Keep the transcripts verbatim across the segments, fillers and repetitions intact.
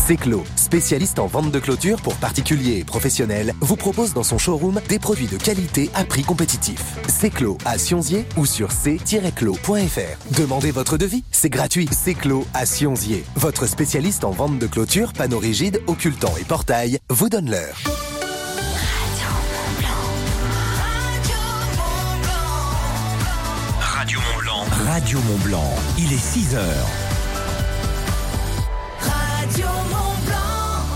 Seclo, spécialiste en vente de clôture pour particuliers et professionnels, vous propose dans son showroom des produits de qualité à prix compétitif. Seclo à Sionzier ou sur c tiret clos point f r. Demandez votre devis, c'est gratuit. Seclo à Sionzier, votre spécialiste en vente de clôture, panneaux rigides, occultants et portails, vous donne l'heure. Radio Mont Blanc. Radio Mont Blanc. Il est six heures. Radio Mont Blanc.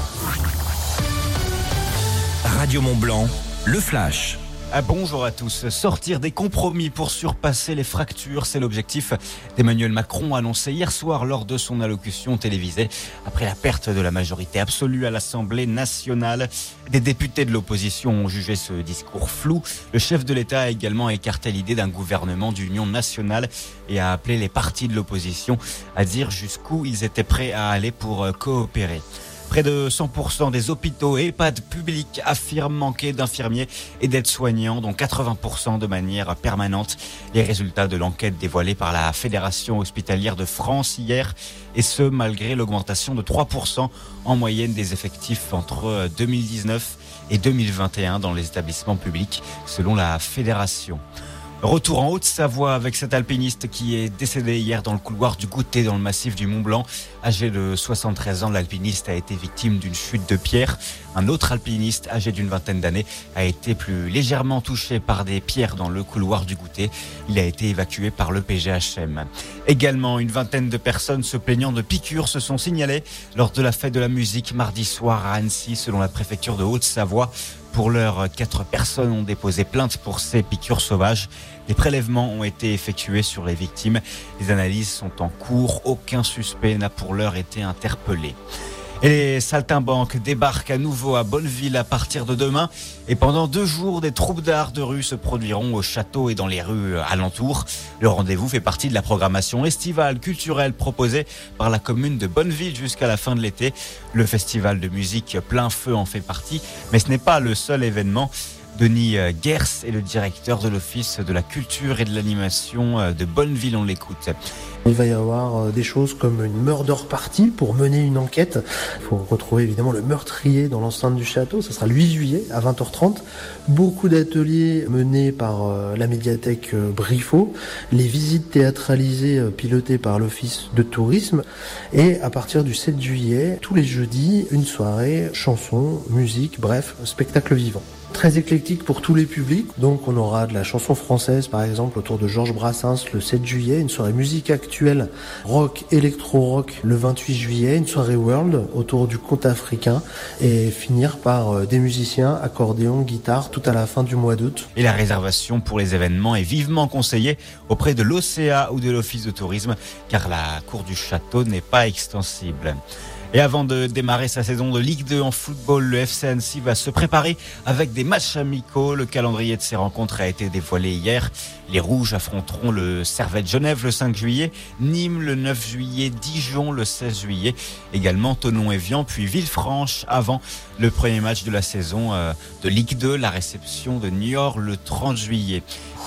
Radio Mont Blanc, le flash. Ah, bonjour à tous. Sortir des compromis pour surpasser les fractures, c'est l'objectif d'Emmanuel Macron annoncé hier soir lors de son allocution télévisée. Après la perte de la majorité absolue à l'Assemblée nationale, des députés de l'opposition ont jugé ce discours flou. Le chef de l'État a également écarté l'idée d'un gouvernement d'union nationale et a appelé les partis de l'opposition à dire jusqu'où ils étaient prêts à aller pour coopérer. Près de cent pour cent des hôpitaux et EHPAD publics affirment manquer d'infirmiers et d'aides-soignants, dont quatre-vingts pour cent de manière permanente. Les résultats de l'enquête dévoilée par la Fédération hospitalière de France hier, et ce malgré l'augmentation de trois pour cent en moyenne des effectifs entre deux mille dix-neuf et deux mille vingt et un dans les établissements publics, selon la Fédération. Retour en Haute-Savoie avec cet alpiniste qui est décédé hier dans le couloir du Goutet dans le massif du Mont Blanc. Âgé de soixante-treize ans, l'alpiniste a été victime d'une chute de pierre. Un autre alpiniste âgé d'une vingtaine d'années a été plus légèrement touché par des pierres dans le couloir du Goutet. Il a été évacué par le P G H M. Également, une vingtaine de personnes se plaignant de piqûres se sont signalées lors de la fête de la musique mardi soir à Annecy, selon la préfecture de Haute-Savoie. Pour l'heure, quatre personnes ont déposé plainte pour ces piqûres sauvages. Des prélèvements ont été effectués sur les victimes. Les analyses sont en cours. Aucun suspect n'a pour l'heure été interpellé. Et les saltimbanques débarquent à nouveau à Bonneville à partir de demain. Et pendant deux jours, des troupes d'art de rue se produiront au château et dans les rues alentours. Le rendez-vous fait partie de la programmation estivale culturelle proposée par la commune de Bonneville jusqu'à la fin de l'été. Le festival de musique Plein Feu en fait partie, mais ce n'est pas le seul événement. Denis Gers est le directeur de l'Office de la culture et de l'animation de Bonneville, on l'écoute. Il va y avoir des choses comme une murder party pour mener une enquête. Il faut retrouver évidemment le meurtrier dans l'enceinte du château. Ce sera le huit juillet à vingt heures trente. Beaucoup d'ateliers menés par la médiathèque Briffaut. Les visites théâtralisées pilotées par l'Office de tourisme. Et à partir du sept juillet, tous les jeudis, une soirée, chansons, musique, bref, spectacle vivant. Très éclectique pour tous les publics, donc on aura de la chanson française par exemple autour de Georges Brassens le sept juillet, une soirée musique actuelle, rock, électro-rock le vingt-huit juillet, une soirée world autour du conte africain et finir par des musiciens, accordéon, guitare tout à la fin du mois d'août. Et la réservation pour les événements est vivement conseillée auprès de l'O C A ou de l'Office de tourisme car la cour du château n'est pas extensible. Et avant de démarrer sa saison de Ligue deux en football, le F C Annecy va se préparer avec des matchs amicaux. Le calendrier de ces rencontres a été dévoilé hier. Les Rouges affronteront le Servette Genève le cinq juillet, Nîmes le neuf juillet, Dijon le seize juillet, également Thonon-Évian puis Villefranche avant le premier match de la saison de Ligue deux, la réception de Niort le trente juillet.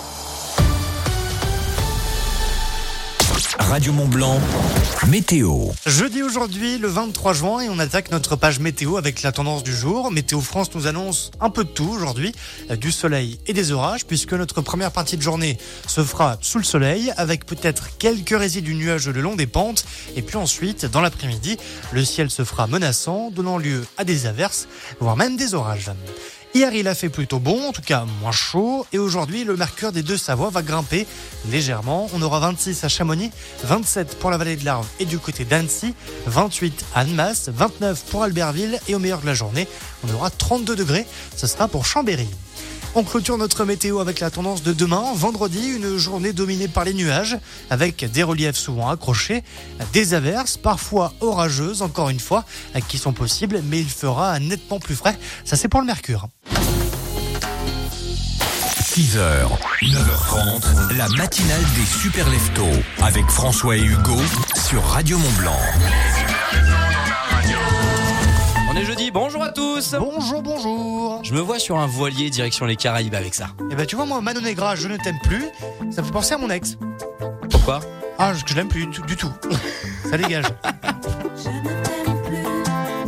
Radio Mont Blanc, météo. Jeudi aujourd'hui, le vingt-trois juin, et on attaque notre page météo avec la tendance du jour. Météo France nous annonce un peu de tout aujourd'hui, du soleil et des orages, puisque notre première partie de journée se fera sous le soleil, avec peut-être quelques résidus nuageux le long des pentes. Et puis ensuite, dans l'après-midi, le ciel se fera menaçant, donnant lieu à des averses, voire même des orages. Hier, il a fait plutôt bon, en tout cas moins chaud. Et aujourd'hui, le mercure des Deux-Savoies va grimper légèrement. On aura vingt-six à Chamonix, vingt-sept pour la vallée de l'Arve et du côté d'Annecy, vingt-huit à Annemasse, vingt-neuf pour Albertville. Et au meilleur de la journée, on aura trente-deux degrés. Ce sera pour Chambéry. On clôture notre météo avec la tendance de demain, vendredi, une journée dominée par les nuages, avec des reliefs souvent accrochés, des averses, parfois orageuses, encore une fois, qui sont possibles, mais il fera nettement plus frais. Ça, c'est pour le mercure. six heures, neuf heures trente, la matinale des super leftos, avec François et Hugo, sur Radio Mont Blanc. On est jeudi, bonjour à tous. Bonjour, bonjour. Je me vois sur un voilier direction les Caraïbes avec ça. Eh ben tu vois, moi, Mano Negra, je ne t'aime plus. Ça me fait penser à mon ex. Pourquoi ? Ah, que je l'aime plus du tout. Du tout. Ça dégage. Je ne t'aime plus.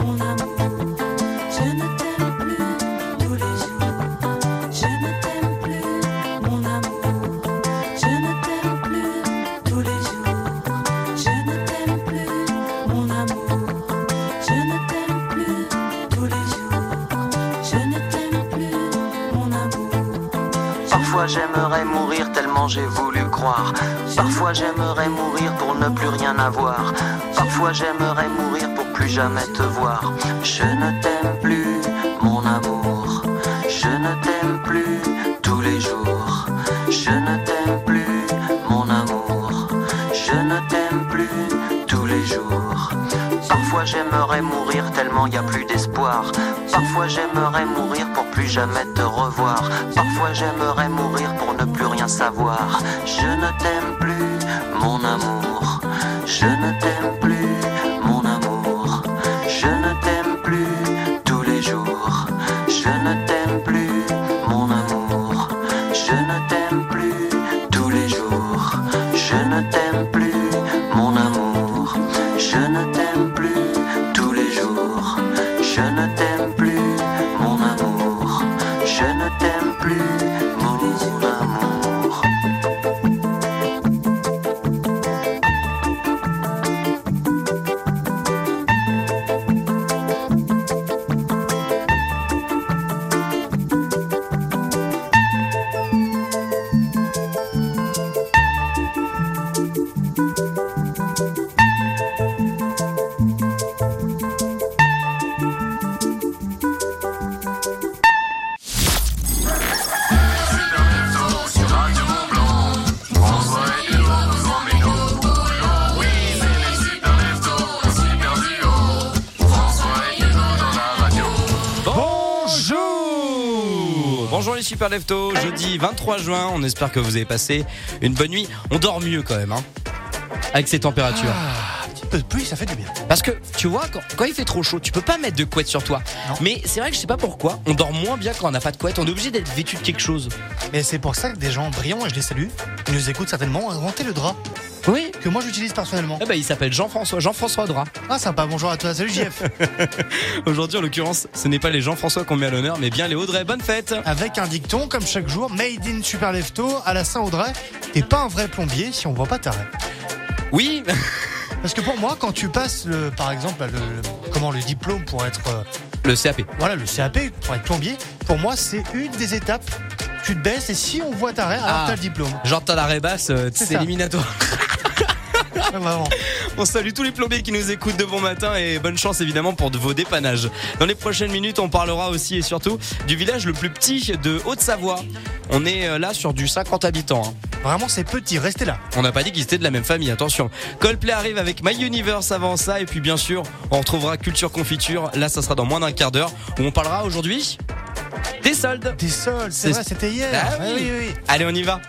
Parfois j'aimerais mourir tellement j'ai voulu croire. Parfois j'aimerais mourir pour ne plus rien avoir. Parfois j'aimerais mourir pour plus jamais te voir. Je ne t'aime plus, mon amour. Je ne t'aime plus tous les jours. Je ne t'aime plus, mon amour. Je ne t'aime plus tous les jours. Parfois j'aimerais mourir tellement y a plus d'espoir. Parfois j'aimerais mourir pour plus jamais te revoir. Parfois j'aimerais mourir pour ne plus rien savoir. Je ne t'aime plus, mon amour. Je ne t'aime plus, mon amour. Je ne t'aime plus tous les jours. Je ne t'aime plus, mon amour. Je ne t'aime plus tous les jours. Je ne t'aime plus, mon amour. Je ne t'aime plus tous les jours. Je ne t'aime plus, mon amour. Je ne t'aime plus, mon amour. Bonjour les super leftos, jeudi vingt-trois juin, on espère que vous avez passé une bonne nuit. On dort mieux quand même, hein, avec ces températures. Ah, un petit peu de pluie, ça fait du bien. Parce que tu vois, quand, quand il fait trop chaud, tu peux pas mettre de couette sur toi. Non. Mais c'est vrai que je sais pas pourquoi, on dort moins bien quand on n'a pas de couette. On est obligé d'être vêtu de quelque chose. Mais c'est pour ça que des gens brillants, et je les salue, ils nous écoutent certainement, ont inventé le drap Oui. que moi j'utilise personnellement. Eh ben, il s'appelle Jean-François, Jean-François Drap. Ah sympa, bonjour à toi, salut J F. Aujourd'hui, en l'occurrence, ce n'est pas les Jean-François qu'on met à l'honneur, mais bien les Audrey. Bonne fête. Avec un dicton, comme chaque jour, Made in Super Lefto à la Saint-Audrey. T'es pas un vrai plombier si on voit pas ta raie. Oui. Parce que pour moi, quand tu passes, le, par exemple, le, le- comment, le diplôme pour être, euh, Le C A P. voilà, le C A P, pour être plombier, pour moi, c'est une des étapes. Tu te baisses et si on voit ta raie, alors Ah. t'as le diplôme. Genre t'as la rebasse, euh, C'est c'est ça. éliminatoire. Ouais, vraiment. On salue tous les plombiers qui nous écoutent de bon matin et bonne chance évidemment pour de vos dépannages. Dans les prochaines minutes, on parlera aussi et surtout du village le plus petit de Haute-Savoie. On est euh, là sur du cinquante habitants. Hein. Vraiment, c'est petit, restez là. On n'a pas dit qu'ils étaient de la même famille, attention. Coldplay arrive avec My Universe avant ça et puis bien sûr, on retrouvera Culture Confiture. Là, ça sera dans moins d'un quart d'heure où on parlera aujourd'hui des soldes. Des sols, c'est C'est- vrai, c'était hier. Ah Ouais, oui. oui, oui, oui. Allez, on y va.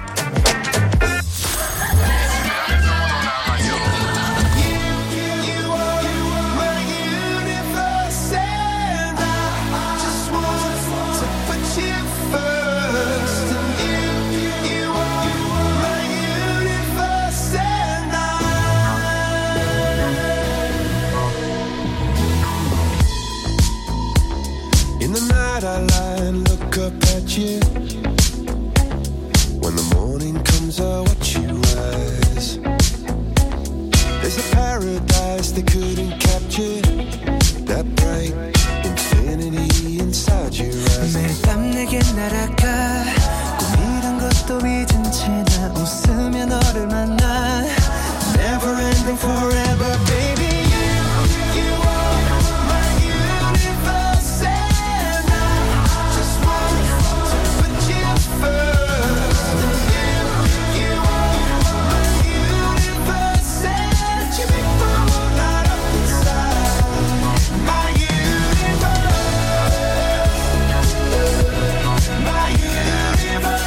In the night I lie and look up at you. When the morning comes I watch you rise. There's a paradise they couldn't capture. That bright infinity inside your eyes. 매일 밤 내게 날아가 꿈이란 것도 잊은 채 나 웃으며 너를 만나 Never ending forever baby You, you are my universe And I just want to put you first You, you are my universe And you make my world light up inside My universe My universe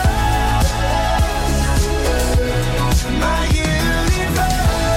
My universe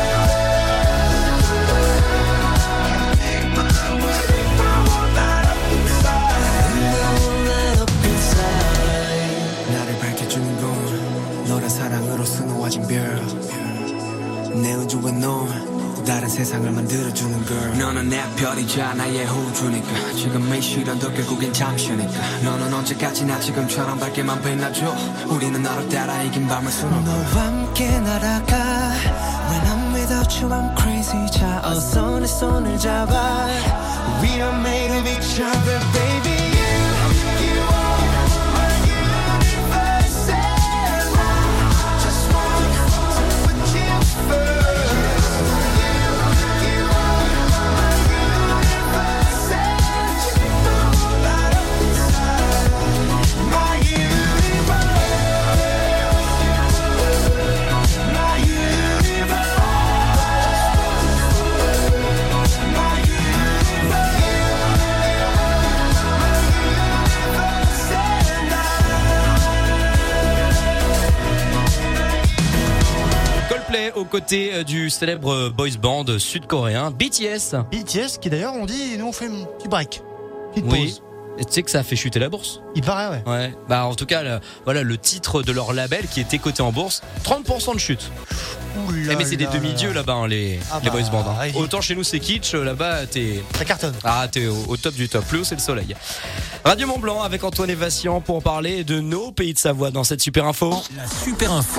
나를 밝혀주는 건 너란 사랑으로 수놓아진 별 내 우주와 넌 다른 세상을 만들어주는 걸 너는 내 별이자 나의 호주니까 지금의 시련도 결국엔 잠시니까 너는 언제까지나 지금처럼 밝게만 빛나줘 우리는 너를 따라 이긴 밤을 수놓고 너와 함께 날아가 When I'm without you I'm crazy 자 어서 내 손을 잡아 We are made of each other baby You, you are my universe succès aux côtés du célèbre boys band sud-coréen B T S. B T S qui d'ailleurs on dit nous on fait un petit break, petite Oui. pause. Et tu sais que ça a fait chuter la bourse. Il paraît ouais. Ouais. Bah en tout cas, le, voilà le titre de leur label qui était coté en bourse, trente pour cent de chute. Ouh là Eh mais c'est des là demi-dieux là. là-bas hein, les Ah les bah, boys bands. Hein. ouais. Autant chez nous c'est kitsch, là-bas t'es Ça cartonne. ah t'es au, au top du top. Plus haut c'est le soleil. Radio Mont Blanc avec Antoine et Vassian pour parler de nos pays de Savoie dans cette super info. La super info.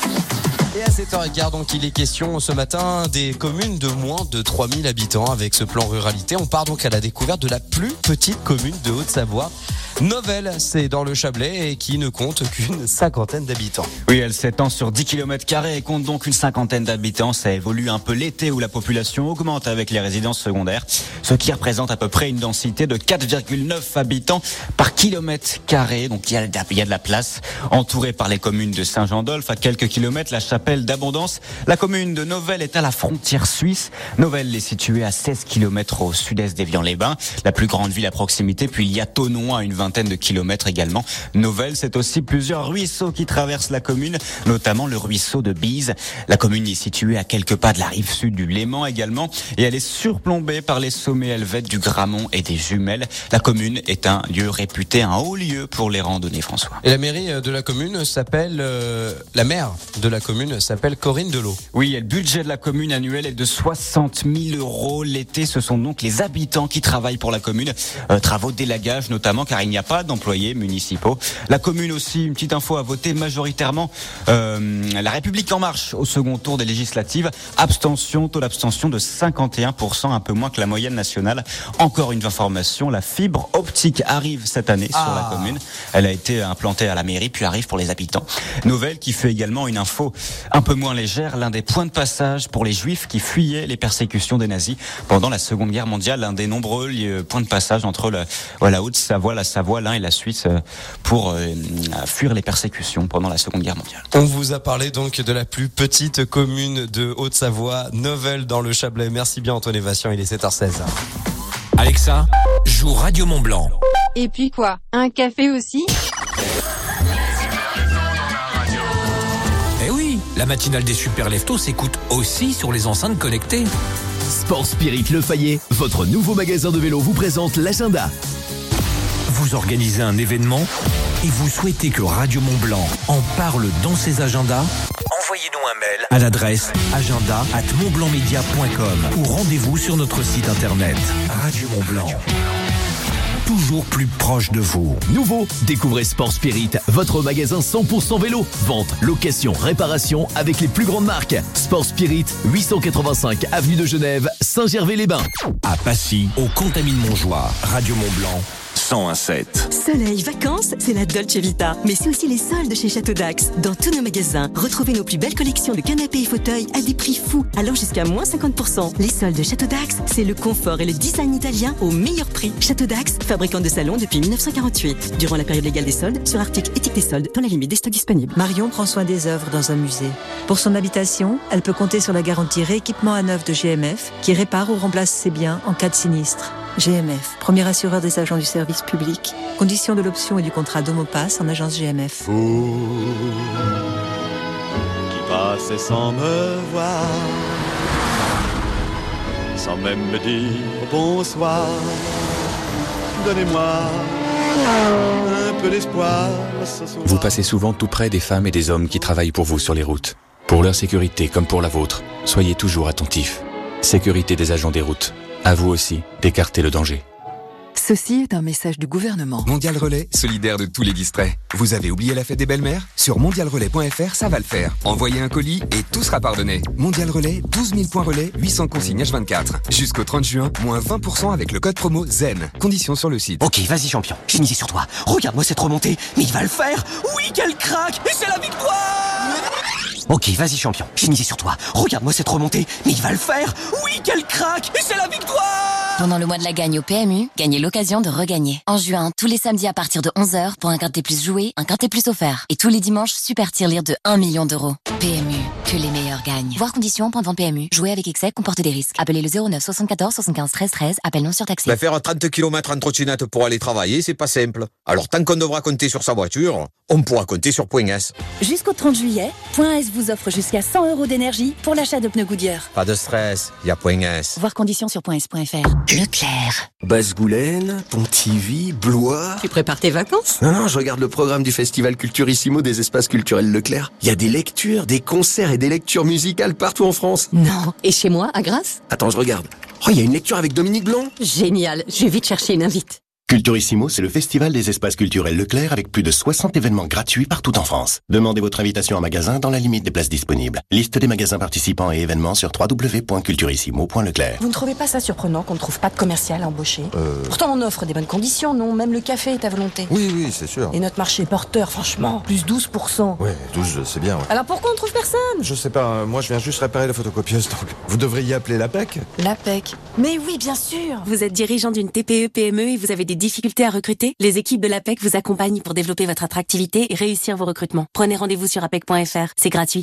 Et à sept heures quinze, donc il est question ce matin des communes de moins de trois mille habitants avec ce plan ruralité. On part donc à la découverte de la plus petite commune de Haute-Savoie. Novelle, c'est dans le Chablais et qui ne compte qu'une cinquantaine d'habitants. Oui, elle s'étend sur dix kilomètres carrés et compte donc une cinquantaine d'habitants. Ça évolue un peu l'été où la population augmente avec les résidences secondaires, ce qui représente à peu près une densité de quatre virgule neuf habitants par kilomètre carré. Donc il y a, il y a de la place. Entourée par les communes de Saint-Jean-d'Olphe, à quelques kilomètres, la Chapelle d'Abondance. La commune de Novelle est à la frontière suisse. Novelle est située à seize kilomètres au sud-est d'Évian-les-Bains, la plus grande ville à proximité. Puis il y a Thonon à une vingtaine de kilomètres également. Novelle, c'est aussi plusieurs ruisseaux qui traversent la commune, notamment le ruisseau de Bise. La commune est située à quelques pas de la rive sud du Léman également, et elle est surplombée par les sommets helvètes du Grammont et des Jumelles. La commune est un lieu réputé, un haut lieu pour les randonnées, François. Et la mairie de la commune s'appelle, euh, la maire de la commune s'appelle Corinne Delot. Oui, et le budget de la commune annuel est de soixante mille euros. L'été, ce sont donc les habitants qui travaillent pour la commune. Euh, travaux d'élagage notamment, car il n'y a pas d'employés municipaux. La commune aussi, une petite info, a voté majoritairement euh, la République En Marche au second tour des législatives. Abstention, taux d'abstention de cinquante et un pour cent, un peu moins que la moyenne nationale. Encore une information, la fibre optique arrive cette année Ah. sur la commune. Elle a été implantée à la mairie, puis arrive pour les habitants. Nouvelle qui fait également une info un peu moins légère, l'un des points de passage pour les juifs qui fuyaient les persécutions des nazis pendant la Seconde Guerre mondiale, l'un des nombreux lieux, points de passage entre le, voilà, Haute-Savoie, la Savoie, l'Ain et la Suisse pour euh, fuir les persécutions pendant la Seconde Guerre mondiale. On vous a parlé donc de la plus petite commune de Haute-Savoie, Novelle dans le Chablais. Merci bien Antoine et Vassian, il est sept heures seize. Alexa, joue Radio Mont Blanc. Et puis quoi? Un café aussi? Eh oui, la matinale des super leftos s'écoute aussi sur les enceintes connectées. Sport Spirit Le Fayet, votre nouveau magasin de vélo vous présente l'agenda. Vous organisez un événement et vous souhaitez que Radio Mont Blanc en parle dans ses agendas? Envoyez-nous un mail à l'adresse agenda arobase montblancmedia point com ou rendez-vous sur notre site internet. Radio Mont Blanc, toujours plus proche de vous. Nouveau, découvrez Sport Spirit, votre magasin cent pour cent vélo. Vente, location, réparation avec les plus grandes marques. Sport Spirit, huit cent quatre-vingt-cinq avenue de Genève, Saint-Gervais-les-Bains. À Passy, au Contamine-Montjoie, Radio Mont Blanc, cent un virgule sept. Soleil, vacances, c'est la Dolce Vita. Mais c'est aussi les soldes chez Château d'Ax. Dans tous nos magasins, retrouvez nos plus belles collections de canapés et fauteuils à des prix fous, allant jusqu'à moins cinquante pour cent. Les soldes de Château d'Ax, c'est le confort et le design italien au meilleur prix. Château d'Ax, fabricant de salons depuis mille neuf cent quarante-huit. Durant la période légale des soldes, sur articles étiquetés soldes, dans la limite des stocks disponibles. Marion prend soin des œuvres dans un musée. Pour son habitation, elle peut compter sur la garantie rééquipement à neuf de G M F, qui répare ou remplace ses biens en cas de sinistre. G M F, premier assureur des agents du service public. Conditions de l'option et du contrat d'Homopass en agence G M F. Fou qui passait sans me voir, sans même me dire bonsoir. Donnez-moi un peu d'espoir ce soir. Vous passez souvent tout près des femmes et des hommes qui travaillent pour vous sur les routes. Pour leur sécurité comme pour la vôtre, soyez toujours attentifs. Sécurité des agents des routes. À vous aussi d'écarter le danger. Ceci est un message du gouvernement. Mondial Relais, solidaire de tous les distraits. Vous avez oublié la fête des belles-mères? Sur mondial relais point f r, ça va le faire. Envoyez un colis et tout sera pardonné. Mondial Relais, douze mille points relais, huit cents consignes H vingt-quatre. Jusqu'au trente juin, moins vingt pour cent avec le code promo ZEN. Conditions sur le site. Ok, vas-y champion, j'ai misé sur toi. Regarde-moi cette remontée, mais il va le faire. Oui, quel crack. Et c'est la victoire. Ok, vas-y champion, j'ai misé sur toi. Regarde-moi cette remontée, mais il va le faire. Oui, quel crack. Et c'est la victoire. Pendant le mois de la gagne au P M U, gagnez l'occasion de regagner. En juin, tous les samedis à partir de onze heures, pour un Quintet Plus joué, un Quintet Plus offert. Et tous les dimanches, super tirelire de un million d'euros. P M U, que les meilleurs gagnent. Voir conditions, point de vente P M U. Jouer avec excès comporte des risques. Appelez le zéro neuf soixante-quatorze soixante-quinze treize treize, appel non surtaxé. Bah faire trente kilomètres en trottinette pour aller travailler, c'est pas simple. Alors tant qu'on devra compter sur sa voiture, on pourra compter sur Point S. Jusqu'au trente juillet, Point S vous offre jusqu'à cent euros d'énergie pour l'achat de pneus Goodyear. Pas de stress, il y a Point S. Voir conditions sur point s point f r. Leclerc. Basse-Goulaine, Pontivy, Blois. Tu prépares tes vacances? Non, non, je regarde le programme du Festival Culturissimo des espaces culturels Leclerc. Il y a des lectures, des concerts et des lectures musicales partout en France. Non. Et chez moi, à Grasse? Attends, je regarde. Oh, il y a une lecture avec Dominique Blanc. Génial. Je vais vite chercher une invite. Culturissimo, c'est le festival des espaces culturels Leclerc avec plus de soixante événements gratuits partout en France. Demandez votre invitation en magasin dans la limite des places disponibles. Liste des magasins participants et événements sur w w w point culturissimo point leclerc. Vous ne trouvez pas ça surprenant qu'on ne trouve pas de commercial embauché? Euh... Pourtant on offre des bonnes conditions, non? Même le café est à volonté. Oui, oui, c'est sûr. Et notre marché est porteur, franchement, plus douze pour cent. Oui, douze, c'est bien. Ouais. Alors pourquoi on ne trouve personne? Je sais pas, moi je viens juste réparer la photocopieuse, donc vous devriez appeler l'A P E C. L'A P E C? Mais oui, bien sûr. Vous êtes dirigeant d'une T P E P M E et vous avez des difficultés à recruter? Les équipes de l'A P E C vous accompagnent pour développer votre attractivité et réussir vos recrutements. Prenez rendez-vous sur A P E C point F R, c'est gratuit.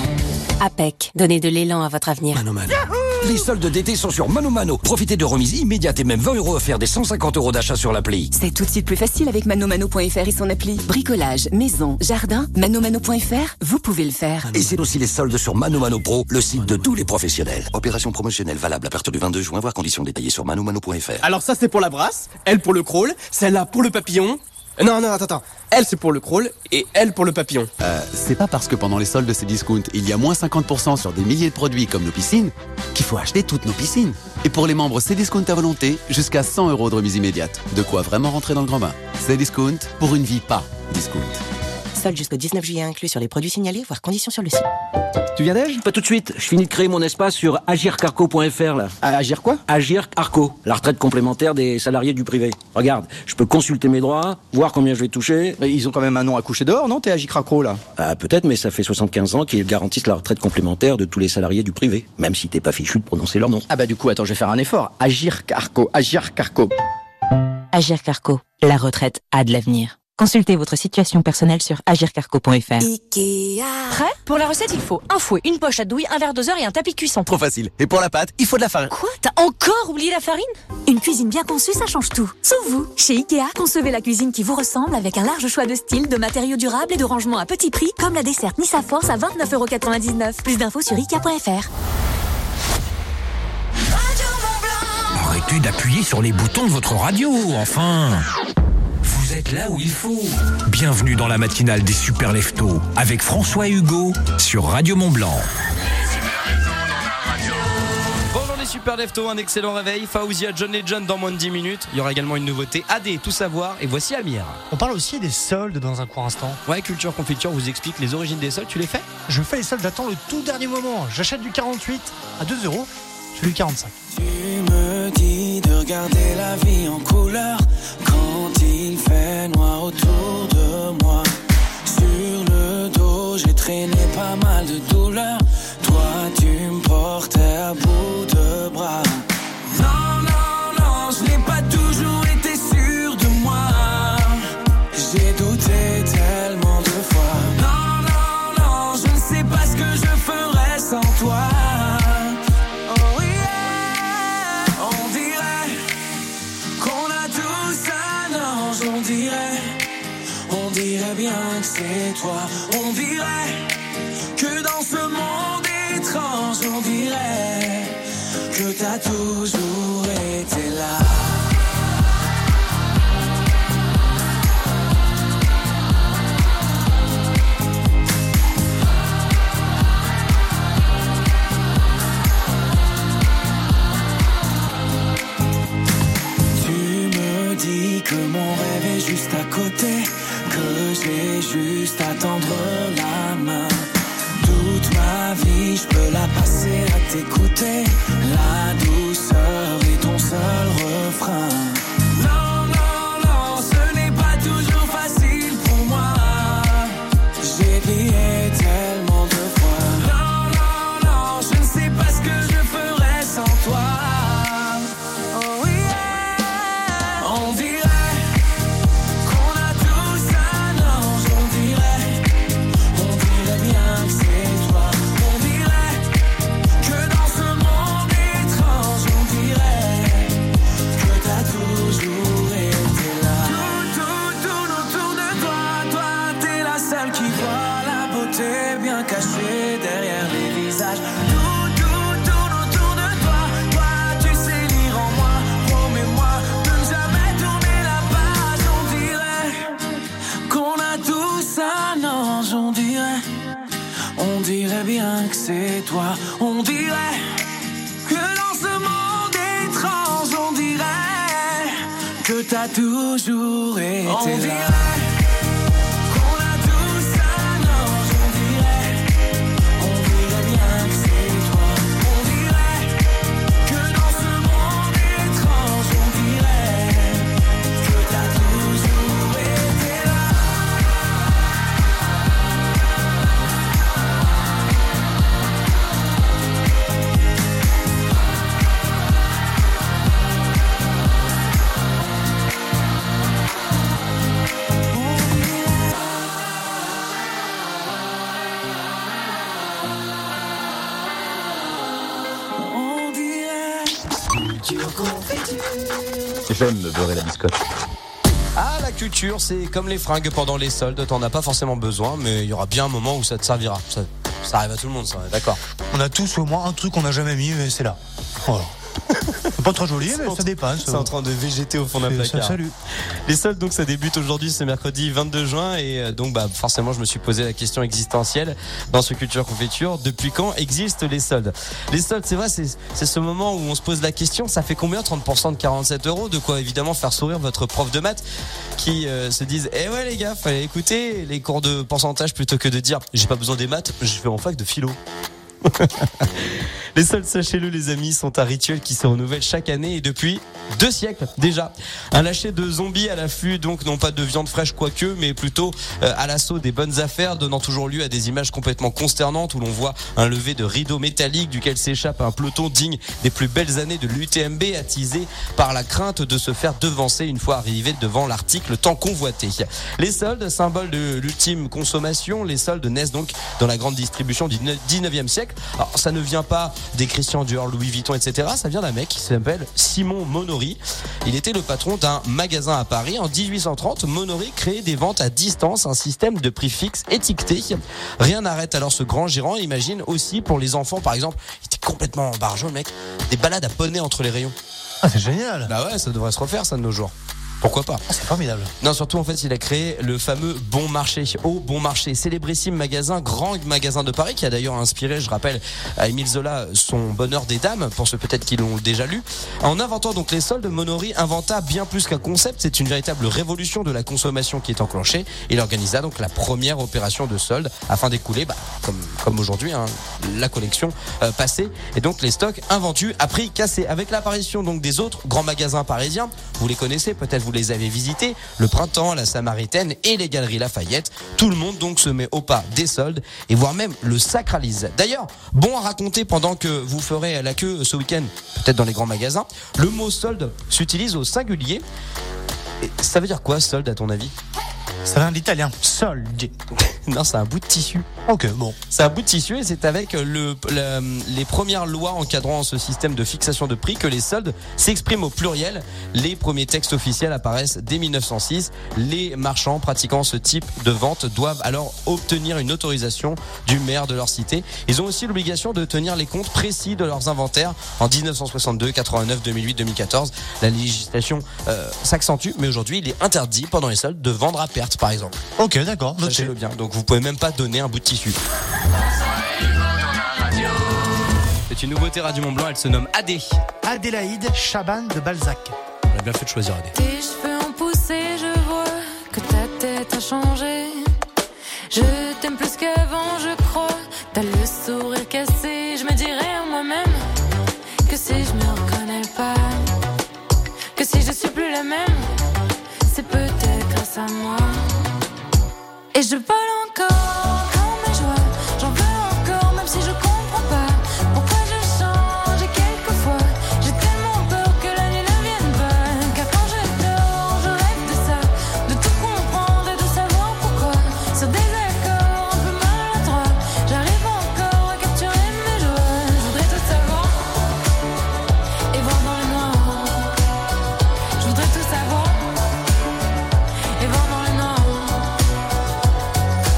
A P E C, donnez de l'élan à votre avenir. Mano Mano. Les soldes d'été sont sur Mano Mano. Profitez de remises immédiates et même vingt euros offerts des cent cinquante euros d'achat sur l'appli. C'est tout de suite plus facile avec manomano point f r et son appli. Bricolage, maison, jardin, manomano point f r, vous pouvez le faire. Et c'est aussi les soldes sur Mano Mano Pro, le site de tous les professionnels. Opération promotionnelle valable à partir du vingt-deux juin, voir conditions détaillées sur manomano point f r. Alors ça c'est pour la brasse, elle pour le crawl, celle-là pour le papillon. Non, non, attends, attends. Elle, c'est pour le crawl et elle pour le papillon. Euh, c'est pas parce que pendant les soldes de ces discounts, il y a moins cinquante pour cent sur des milliers de produits comme nos piscines qu'il faut acheter toutes nos piscines. Et pour les membres Cdiscount à volonté, jusqu'à cent euros de remise immédiate. De quoi vraiment rentrer dans le grand bain. Cdiscount, pour une vie pas discount. Solde jusqu'au dix-neuf juillet inclus sur les produits signalés, voire conditions sur le site. Tu viens d'Ège? Pas tout de suite. Je finis de créer mon espace sur agir carco point f r là. À agir quoi? Agir Carco, la retraite complémentaire des salariés du privé. Regarde, je peux consulter mes droits, voir combien je vais toucher. Mais ils ont quand même un nom à coucher dehors, non? T'es Agir Carco là? Ah, peut-être, mais ça fait soixante-quinze ans qu'ils garantissent la retraite complémentaire de tous les salariés du privé. Même si t'es pas fichu de prononcer leur nom. Ah bah du coup, attends, je vais faire un effort. Agir Carco, Agir Carco. Agir Carco, la retraite a de l'avenir. Consultez votre situation personnelle sur agir carco point f r. Ikea. Prêt? Pour la recette, il faut un fouet, une poche à douille, un verre doseur et un tapis cuisson. Trop facile. Et pour la pâte, il faut de la farine. Quoi? T'as encore oublié la farine? Une cuisine bien conçue, ça change tout. Sauf vous. Chez Ikea, concevez la cuisine qui vous ressemble avec un large choix de styles, de matériaux durables et de rangements à petit prix, comme la desserte Nissa Force à vingt-neuf euros quatre-vingt-dix-neuf. Plus d'infos sur ikea point f r. Arrêtez d'appuyer sur les boutons de votre radio, enfin. Vous êtes là où il faut. Bienvenue dans la matinale des Super Leftos avec François et Hugo sur Radio Mont-Blanc. Bonjour les Super Leftos, un excellent réveil. Faouzia, John Legend dans moins de dix minutes. Il y aura également une nouveauté A D, tout savoir. Et voici Amir. On parle aussi des soldes dans un court instant. Ouais, Culture Confiture vous explique les origines des soldes. Tu les fais? Je fais les soldes, j'attends le tout dernier moment. J'achète du quarante-huit à deux euros. Je fais du quarante-cinq. Tu me dis de regarder la vie en couleur quand il fait noir autour de moi. Sur le dos, j'ai traîné pas mal de douleurs. Toi, tu me portais à bout de bras. Non, non, non, je n'ai pas toujours été sûr de moi. J'ai douté tellement de fois. Non, non, non, je ne sais pas ce que je ferais sans toi. On dirait bien que c'est toi. On dirait que dans ce monde étrange, on dirait que t'as toujours été là. Tu me dis que mon rêve est juste à côté, que j'ai juste à tendre la main. Toute ma vie, je peux la passer à t'écouter. La douceur est ton seul refrain. dirait bien que c'est toi. On dirait que dans ce monde étrange, on dirait que t'as toujours été on là. Dirait J'aime me beurrer la biscotte. Ah, la culture, c'est comme les fringues pendant les soldes. T'en as pas forcément besoin, mais il y aura bien un moment où ça te servira. Ça, ça arrive à tout le monde, ça, d'accord. On a tous au moins un truc qu'on n'a jamais mis, mais c'est là. Voilà. C'est pas trop joli, mais ça dépasse. C'est en train de végéter au fond d'un placard. Salut. Les soldes, donc, ça débute aujourd'hui, c'est mercredi vingt-deux juin, et donc, bah, forcément, je me suis posé la question existentielle dans ce Culture Confiture. Depuis quand existent les soldes? Les soldes, c'est vrai, c'est, c'est ce moment où on se pose la question, ça fait combien trente pour cent de quarante-sept euros? De quoi, évidemment, faire sourire votre prof de maths qui euh, se disent, eh ouais, les gars, fallait écouter les cours de pourcentage plutôt que de dire, j'ai pas besoin des maths, je fais en fac de philo. Les soldes, sachez-le les amis, sont un rituel qui se renouvelle chaque année et depuis deux siècles déjà. Un lâcher de zombies à l'affût, donc non pas de viande fraîche quoique, mais plutôt euh, à l'assaut des bonnes affaires, donnant toujours lieu à des images complètement consternantes où l'on voit un lever de rideaux métalliques duquel s'échappe un peloton digne des plus belles années de l'U T M B, attisé par la crainte de se faire devancer une fois arrivé devant l'article tant convoité. Les soldes, symbole de l'ultime consommation, les soldes naissent donc dans la grande distribution du dix-neuvième siècle. Alors ça ne vient pas des Christian Dior, Louis Vuitton, et cetera. Ça vient d'un mec qui s'appelle Simon Monory. Il était le patron d'un magasin à Paris. En dix-huit cent trente, Monory créait des ventes à distance, un système de prix fixe étiqueté. Rien n'arrête alors ce grand gérant. Imagine aussi pour les enfants, par exemple, il était complètement barjot, le mec, des balades à poney entre les rayons. Ah, c'est génial. Bah ouais, ça devrait se refaire ça de nos jours. Pourquoi pas? Ah, c'est formidable. Non, surtout en fait, il a créé le fameux Bon Marché. Au Bon Marché, célébrissime magasin, grand magasin de Paris, qui a d'ailleurs inspiré, je rappelle, à Émile Zola son Bonheur des Dames, pour ceux peut-être qui l'ont déjà lu. En inventant donc les soldes, Monory inventa bien plus qu'un concept. C'est une véritable révolution de la consommation qui est enclenchée. Il organisa donc la première opération de soldes afin d'écouler, bah, comme comme aujourd'hui, hein, la collection euh, passée et donc les stocks invendus à prix cassé. Avec l'apparition donc des autres grands magasins parisiens, vous les connaissez peut-être, vous les avez visités, le Printemps, la Samaritaine et les Galeries Lafayette. Tout le monde donc se met au pas des soldes et voire même le sacralise. D'ailleurs, bon à raconter pendant que vous ferez la queue ce week-end, peut-être dans les grands magasins, le mot solde s'utilise au singulier. Et ça veut dire quoi, solde, à ton avis? Ça vient de l'italien, soldi. Non, c'est un bout de tissu. Ok, bon. C'est un bout de tissu et c'est avec le, le, les premières lois encadrant ce système de fixation de prix que les soldes s'expriment au pluriel. Les premiers textes officiels apparaissent dès mille neuf cent six. Les marchands pratiquant ce type de vente doivent alors obtenir une autorisation du maire de leur cité. Ils ont aussi l'obligation de tenir les comptes précis de leurs inventaires. En dix-neuf cent soixante-deux, quatre-vingt-neuf, deux mille huit, deux mille quatorze, la législation euh, s'accentue, mais aujourd'hui il est interdit pendant les soldes de vendre à perte, par exemple. Ok, d'accord. Sachez-le bien. Donc vous pouvez même pas donner un bout de tissu. C'est une nouveauté Radio Mont Blanc, elle se nomme Adé. Adélaïde Chaban de Balzac. On a bien fait de choisir Adé. Tes cheveux ont poussé, je vois que ta tête a changé. Je t'aime plus qu'avant, je crois. T'as le sourire cassé, je me dirais à moi-même que si je me reconnais pas, que si je suis plus la même, c'est peut-être grâce à moi. Et je vole encore quand mes joies, j'en veux encore même si je comprends pas pourquoi je change et quelquefois j'ai tellement peur que la nuit ne vienne pas. Car quand je dors, je rêve de ça, de tout comprendre et de savoir pourquoi. Sur des accords un peu maladroits, j'arrive encore à capturer mes joies. Je voudrais tout savoir et voir dans le noir. Je voudrais tout savoir et voir dans le noir.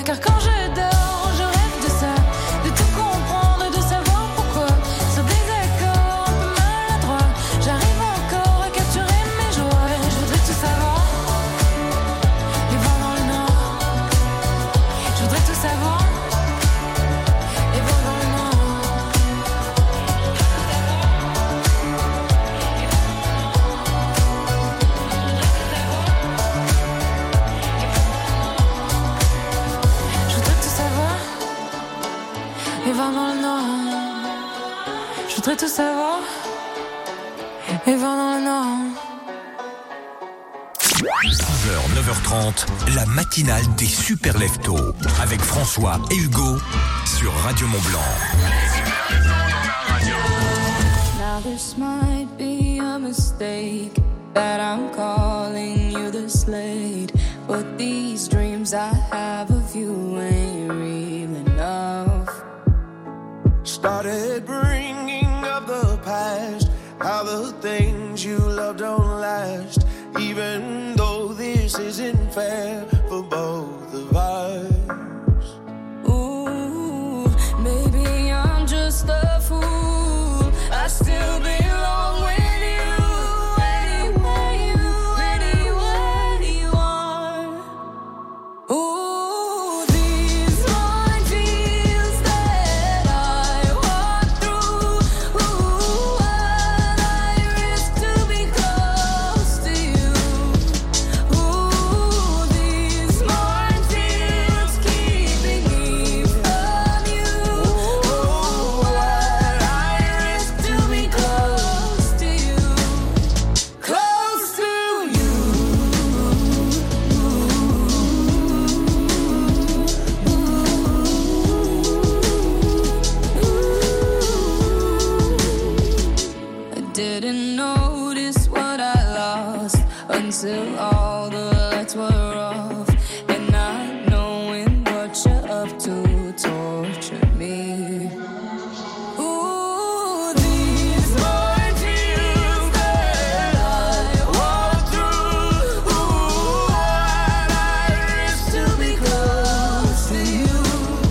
car quand je dors, je rêve de ça, de tout comprendre, de savoir pourquoi. Sur des accords un peu maladroits, j'arrive encore à capturer mes joies. Je voudrais tout savoir, les vents dans le nord. Je voudrais tout savoir, les vents dans le nord. Je voudrais tout savoir, les vents dans le nord. Je voudrais tout savoir, les vents dans le nord. six heures, neuf heures trente, la matinale des super leftos avec François et Hugo sur Radio Mont-Blanc. Now this might be a mistake that I'm calling you this late, but these dreams I have of you ain't real enough. Started bringing up the past, how the things you love don't last, even though this isn't fair for both of us. Ooh, maybe I'm just a fool. I still belong with you anywhere you, anywhere you are. Ooh, these minefields that I walk through. Ooh, what I risk to be close to you. Ooh, these minefields keeping me from you. Ooh, what I risk to be close to you, close to you. I didn't notice what I lost until all the lights were off, and not knowing what you're up to tortured me. Ooh, these minefields that I walk through. Ooh, what I risk to be close to you.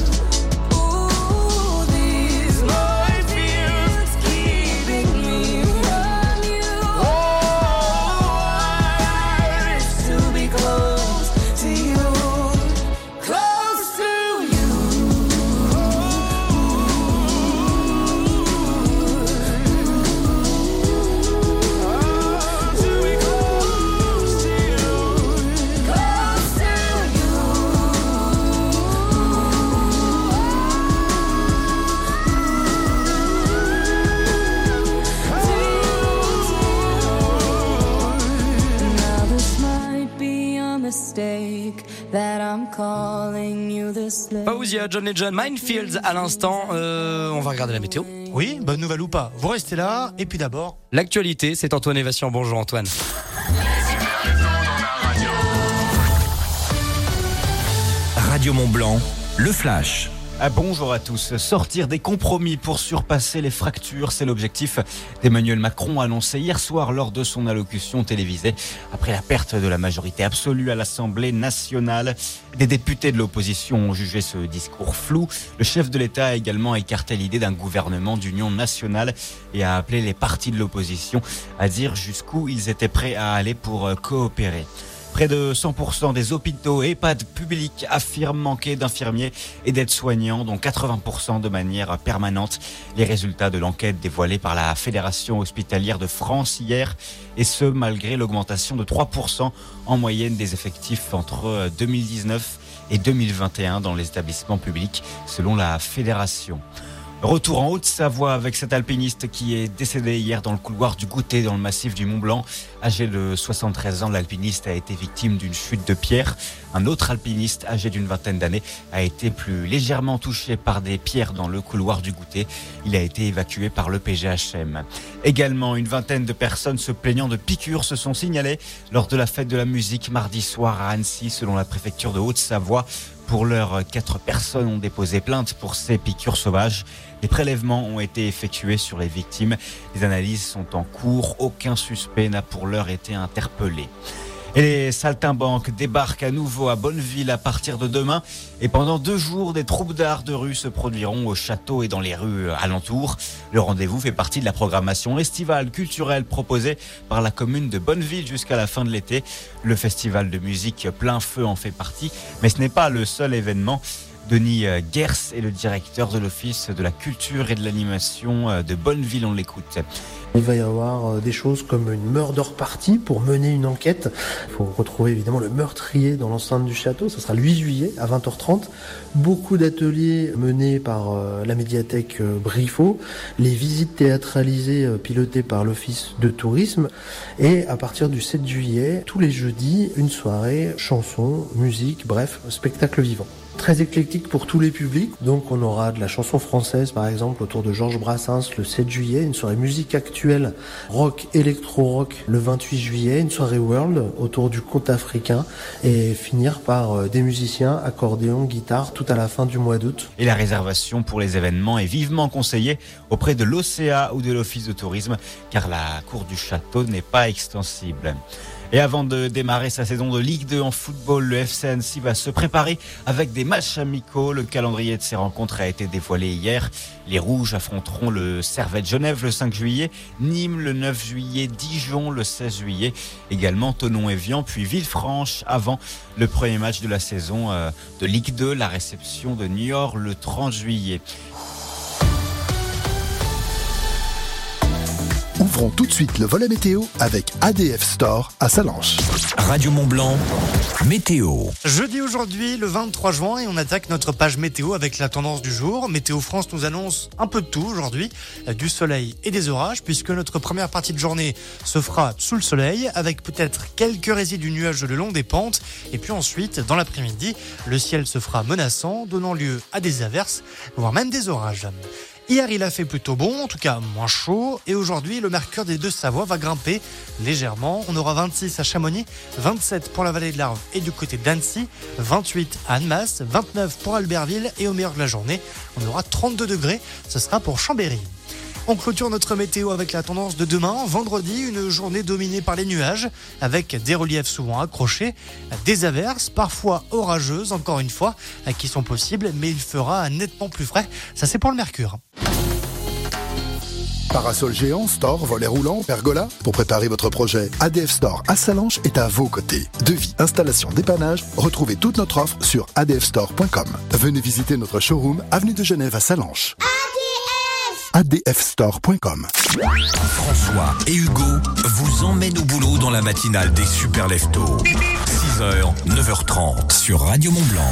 Ooh, these minefields keeping me from you. Oh, I risk to be close to you, close to you. To be close to you, close to you. Now this might be a mistake that I'm calling you this late. Faouzia, John Legend, Minefields à l'instant. Euh, on va regarder la météo. Oui, bonne nouvelle ou pas, vous restez là, et puis d'abord... L'actualité, c'est Antoine Evassian. Bonjour Antoine. Radio Mont-Blanc, le flash. Ah, bonjour à tous. Sortir des compromis pour surpasser les fractures, c'est l'objectif d'Emmanuel Macron annoncé hier soir lors de son allocution télévisée. Après la perte de la majorité absolue à l'Assemblée nationale, des députés de l'opposition ont jugé ce discours flou. Le chef de l'État a également écarté l'idée d'un gouvernement d'union nationale et a appelé les partis de l'opposition à dire jusqu'où ils étaient prêts à aller pour coopérer. Près de cent pour cent des hôpitaux et EHPAD publics affirment manquer d'infirmiers et d'aides-soignants, dont quatre-vingts pour cent de manière permanente. Les résultats de l'enquête dévoilée par la Fédération hospitalière de France hier, et ce malgré l'augmentation de trois pour cent en moyenne des effectifs entre deux mille dix-neuf et deux mille vingt et un dans les établissements publics, selon la Fédération. Retour en Haute-Savoie avec cet alpiniste qui est décédé hier dans le couloir du Goutet dans le massif du Mont-Blanc. Âgé de soixante-treize ans, l'alpiniste a été victime d'une chute de pierre. Un autre alpiniste âgé d'une vingtaine d'années a été plus légèrement touché par des pierres dans le couloir du Goutet. Il a été évacué par le P G H M. Également, une vingtaine de personnes se plaignant de piqûres se sont signalées lors de la fête de la musique mardi soir à Annecy, selon la préfecture de Haute-Savoie. Pour l'heure, quatre personnes ont déposé plainte pour ces piqûres sauvages. Les prélèvements ont été effectués sur les victimes. Les analyses sont en cours. Aucun suspect n'a pour l'heure été interpellé. Et les saltimbanques débarquent à nouveau à Bonneville à partir de demain. Et pendant deux jours, des troupes d'art de rue se produiront au château et dans les rues alentours. Le rendez-vous fait partie de la programmation estivale culturelle proposée par la commune de Bonneville jusqu'à la fin de l'été. Le festival de musique Plein Feu en fait partie, mais ce n'est pas le seul événement. Denis Gers est le directeur de l'Office de la culture et de l'animation de Bonneville. On l'écoute. Il va y avoir des choses comme une murder party pour mener une enquête. Il faut retrouver évidemment le meurtrier dans l'enceinte du château. Ça sera le huit juillet à vingt heures trente. Beaucoup d'ateliers menés par la médiathèque Briffaut. Les visites théâtralisées pilotées par l'Office de tourisme. Et à partir du sept juillet, tous les jeudis, une soirée, chansons, musique, bref, spectacle vivant. Très éclectique pour tous les publics, donc on aura de la chanson française par exemple autour de Georges Brassens le sept juillet, une soirée musique actuelle rock, électro-rock le vingt-huit juillet, une soirée world autour du conte africain et finir par des musiciens, accordéon, guitare tout à la fin du mois d'août. Et la réservation pour les événements est vivement conseillée auprès de l'O C A ou de l'Office de tourisme car la cour du château n'est pas extensible. Et avant de démarrer sa saison de Ligue deux en football, le F C Annecy va se préparer avec des matchs amicaux. Le calendrier de ces rencontres a été dévoilé hier. Les Rouges affronteront le Servette Genève le cinq juillet, Nîmes le neuf juillet, Dijon le seize juillet, également Thonon-Évian puis Villefranche avant le premier match de la saison de Ligue deux, la réception de Niort le trente juillet. Ouvrons tout de suite le volet météo avec A D F Store à Sallanches. Radio Mont-Blanc, météo. Jeudi aujourd'hui, le vingt-trois juin, et on attaque notre page météo avec la tendance du jour. Météo France nous annonce un peu de tout aujourd'hui, du soleil et des orages, puisque notre première partie de journée se fera sous le soleil, avec peut-être quelques résidus nuages le long des pentes. Et puis ensuite, dans l'après-midi, le ciel se fera menaçant, donnant lieu à des averses, voire même des orages. Hier, il a fait plutôt bon, en tout cas moins chaud. Et aujourd'hui, le mercure des Deux-Savoie va grimper légèrement. On aura vingt-six à Chamonix, vingt-sept pour la vallée de l'Arve et du côté d'Annecy, vingt-huit à Annemasse, vingt-neuf pour Albertville. Et au meilleur de la journée, on aura trente-deux degrés. Ce sera pour Chambéry. On clôture notre météo avec la tendance de demain. Vendredi, une journée dominée par les nuages, avec des reliefs souvent accrochés, des averses, parfois orageuses, encore une fois, qui sont possibles, mais il fera nettement plus frais. Ça, c'est pour le mercure. Parasol géant, store, volet roulant, pergola. Pour préparer votre projet, A D F Store à Sallanches est à vos côtés. Devis, installation, dépannage, retrouvez toute notre offre sur a d f store point com. Venez visiter notre showroom, avenue de Genève à Sallanches. a d f store point com. François et Hugo vous emmènent au boulot dans la matinale des Super Leftos. six heures, neuf heures trente sur Radio Mont-Blanc.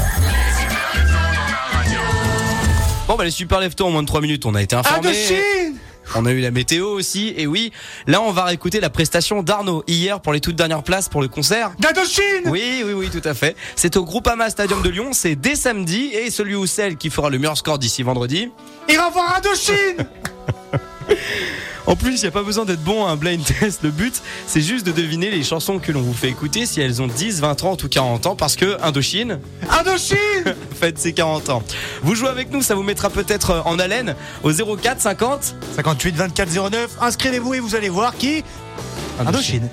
Bon bah les Super Leftos en moins de trois minutes, on a été informés. On a eu la météo aussi, et oui, là on va réécouter la prestation d'Arnaud hier pour les toutes dernières places pour le concert d'Indochine. Oui, oui, oui, tout à fait. C'est au Groupama Stadium de Lyon, c'est dès samedi, et celui ou celle qui fera le meilleur score d'ici vendredi ira voir Indochine. En plus, il n'y a pas besoin d'être bon à un blind test. Le but, c'est juste de deviner les chansons que l'on vous fait écouter, si elles ont dix, vingt, trente ou quarante ans, parce que Indochine Indochine fête ses quarante ans. Vous jouez avec nous, ça vous mettra peut-être en haleine au zéro quatre cinquante cinquante-huit vingt-quatre zéro neuf. Inscrivez-vous et vous allez voir qui Indochine.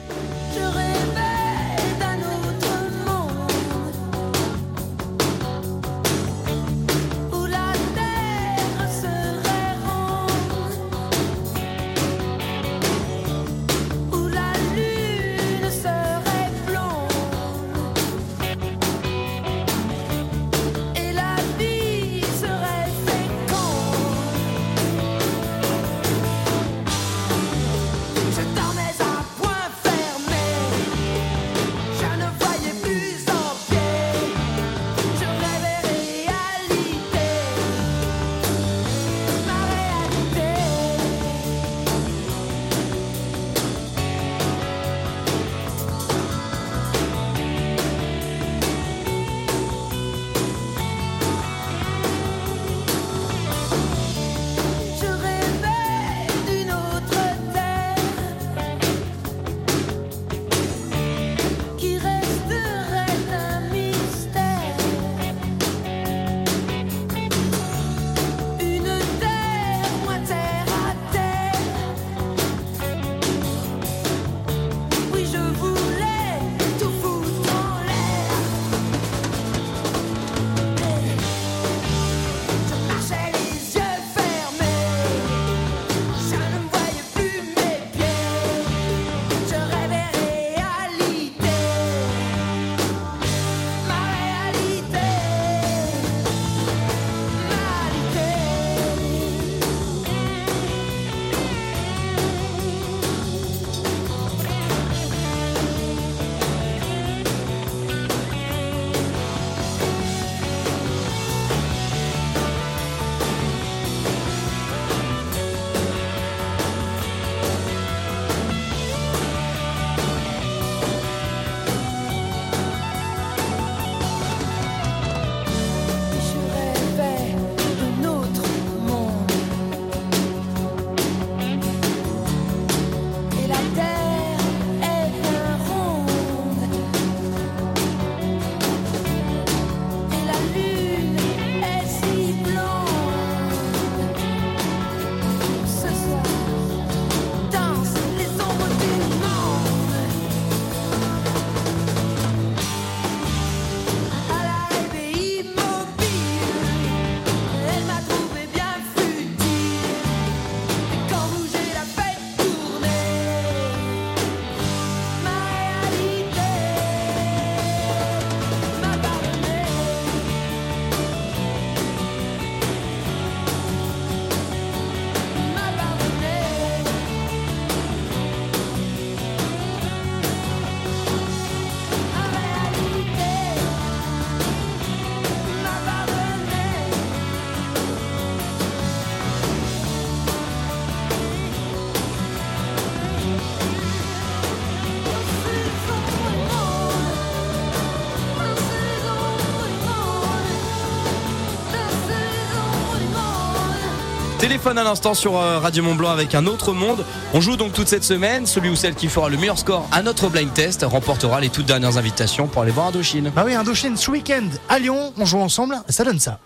Je t'en mets un point ferme. téléphone à l'instant sur Radio Mont Blanc avec un autre monde. On joue donc toute cette semaine. Celui ou celle qui fera le meilleur score à notre blind test remportera les toutes dernières invitations pour aller voir Indochine. Bah oui, Indochine ce week-end à Lyon. On joue ensemble, ça donne ça.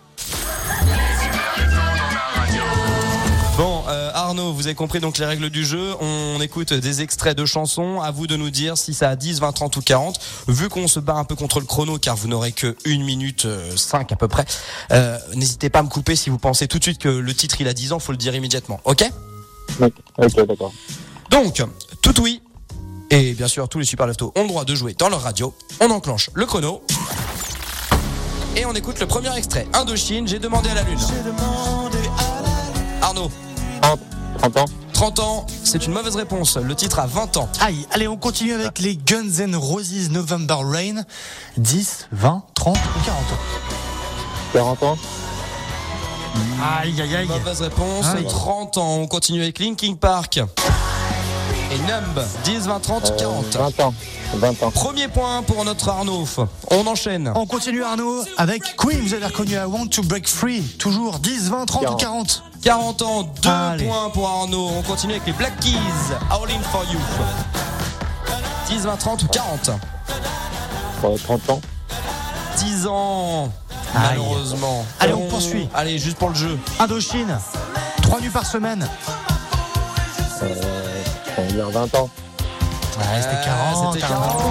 Bon, euh, Arnaud, vous avez compris donc les règles du jeu. On écoute des extraits de chansons. À vous de nous dire si ça a dix, vingt, trente ou quarante. Vu qu'on se bat un peu contre le chrono, car vous n'aurez que une minute cinq à peu près, euh, n'hésitez pas à me couper si vous pensez tout de suite que le titre il a dix ans, faut le dire immédiatement. Ok ? Ok, d'accord. Donc, tout oui. Et bien sûr, tous les super leftos ont le droit de jouer dans leur radio. On enclenche le chrono. Et on écoute le premier extrait. Indochine, j'ai demandé à la lune. Arnaud. trente ans. trente ans, c'est une mauvaise réponse. Le titre a vingt ans. Aïe, allez, on continue avec les Guns N' Roses November Rain. dix, vingt, trente ou quarante ans. quarante ans. Aïe, aïe, aïe. Mauvaise réponse. Aïe. trente ans. On continue avec Linkin Park. Et Numb. dix, vingt, trente, Euh, quarante. vingt ans. vingt ans. Premier point pour notre Arnaud. On enchaîne. On continue Arnaud avec Queen, vous avez reconnu I Want to Break Free. Toujours dix, vingt, trente ou quarante. quarante ans, deux Allez. points pour Arnaud. On continue avec les Black Keys. All in for you. dix, vingt, trente ou quarante. Euh, trente ans. dix ans. Aïe. Malheureusement. Allez, on poursuit. Allez, juste pour le jeu. Indochine, trois nuits par semaine. Euh, on va dire vingt ans. Ouais, c'était quarante. C'était quarante. quarante.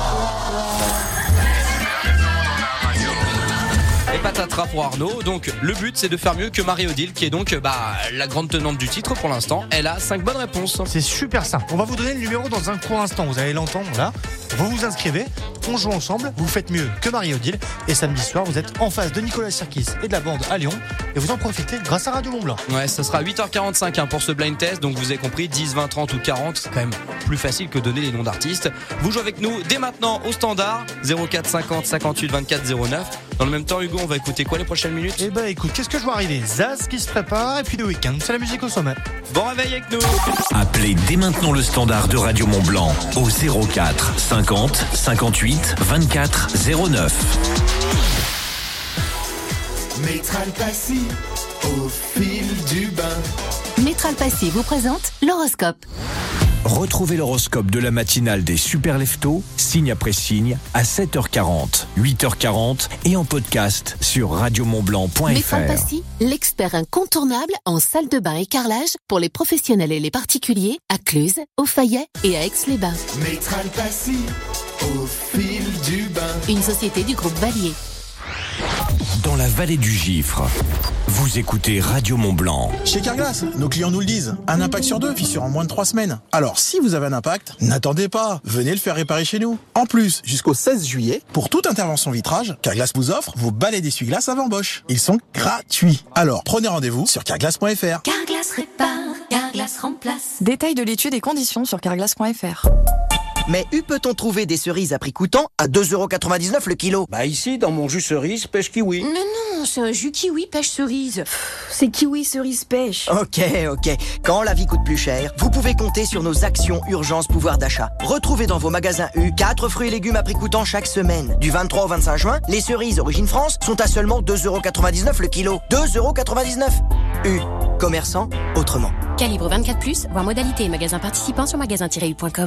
Et patatras pour Arnaud. Donc le but c'est de faire mieux que Marie-Odile qui est donc bah, la grande tenante du titre pour l'instant. Elle a cinq bonnes réponses. C'est super simple. On va vous donner le numéro dans un court instant. Vous allez l'entendre là. Vous vous inscrivez, on joue ensemble. Vous faites mieux que Marie-Odile. Et samedi soir, vous êtes en face de Nicolas Sirkis et de la bande à Lyon. Et vous en profitez grâce à Radio Mont Blanc. Ouais, ça sera huit heures quarante-cinq hein, pour ce blind test. Donc vous avez compris, dix, vingt, trente ou quarante. C'est quand même plus facile que donner les noms d'artistes. Vous jouez avec nous dès maintenant au standard zéro quatre cinquante cinquante-huit vingt-quatre zéro neuf. Dans le même temps, Hugo, on va écouter quoi les prochaines minutes? Eh ben écoute, qu'est-ce que je vois arriver? Zaz qui se prépare et puis le week-end, c'est la musique au sommet. Bon réveil avec nous. Appelez dès maintenant le standard de Radio Mont Blanc au zéro quatre cinquante cinquante-huit vingt-quatre zéro neuf. Métral Passy, au fil du bain. Métral Passy vous présente l'horoscope. Retrouvez l'horoscope de la matinale des Super Leftos, signe après signe, à sept heures quarante, huit heures quarante et en podcast sur radio mont blanc point f r. Métral Passy, l'expert incontournable en salle de bain et carrelage pour les professionnels et les particuliers à Cluse, au Fayet et à Aix-les-Bains. Métral Passy, au fil du bain. Une société du groupe Valier. Dans la vallée du Gifre, vous écoutez Radio Mont Blanc. Chez Carglass, nos clients nous le disent. Un impact sur deux, fissure en moins de trois semaines. Alors, si vous avez un impact, n'attendez pas. Venez le faire réparer chez nous. En plus, jusqu'au seize juillet, pour toute intervention vitrage, Carglass vous offre vos balais d'essuie-glace avant Bosch. Ils sont gratuits. Alors, prenez rendez-vous sur carglass point f r. Carglass répare, Carglass remplace. Détail de l'étude et conditions sur carglass point f r. Mais où peut-on trouver des cerises à prix coûtant à deux euros quatre-vingt-dix-neuf le kilo? Bah ici, dans mon jus cerise, pêche kiwi. Non, non, c'est un jus kiwi pêche cerise. C'est kiwi cerise pêche. Ok, ok. Quand la vie coûte plus cher, vous pouvez compter sur nos actions urgence pouvoir d'achat. Retrouvez dans vos magasins U quatre fruits et légumes à prix coûtant chaque semaine. Du vingt-trois au vingt-cinq juin, les cerises Origine France sont à seulement deux euros quatre-vingt-dix-neuf le kilo. deux euros quatre-vingt-dix-neuf. U. Commerçant autrement. Calibre vingt-quatre plus, voir modalité et magasin participant sur magasin tiret u point com.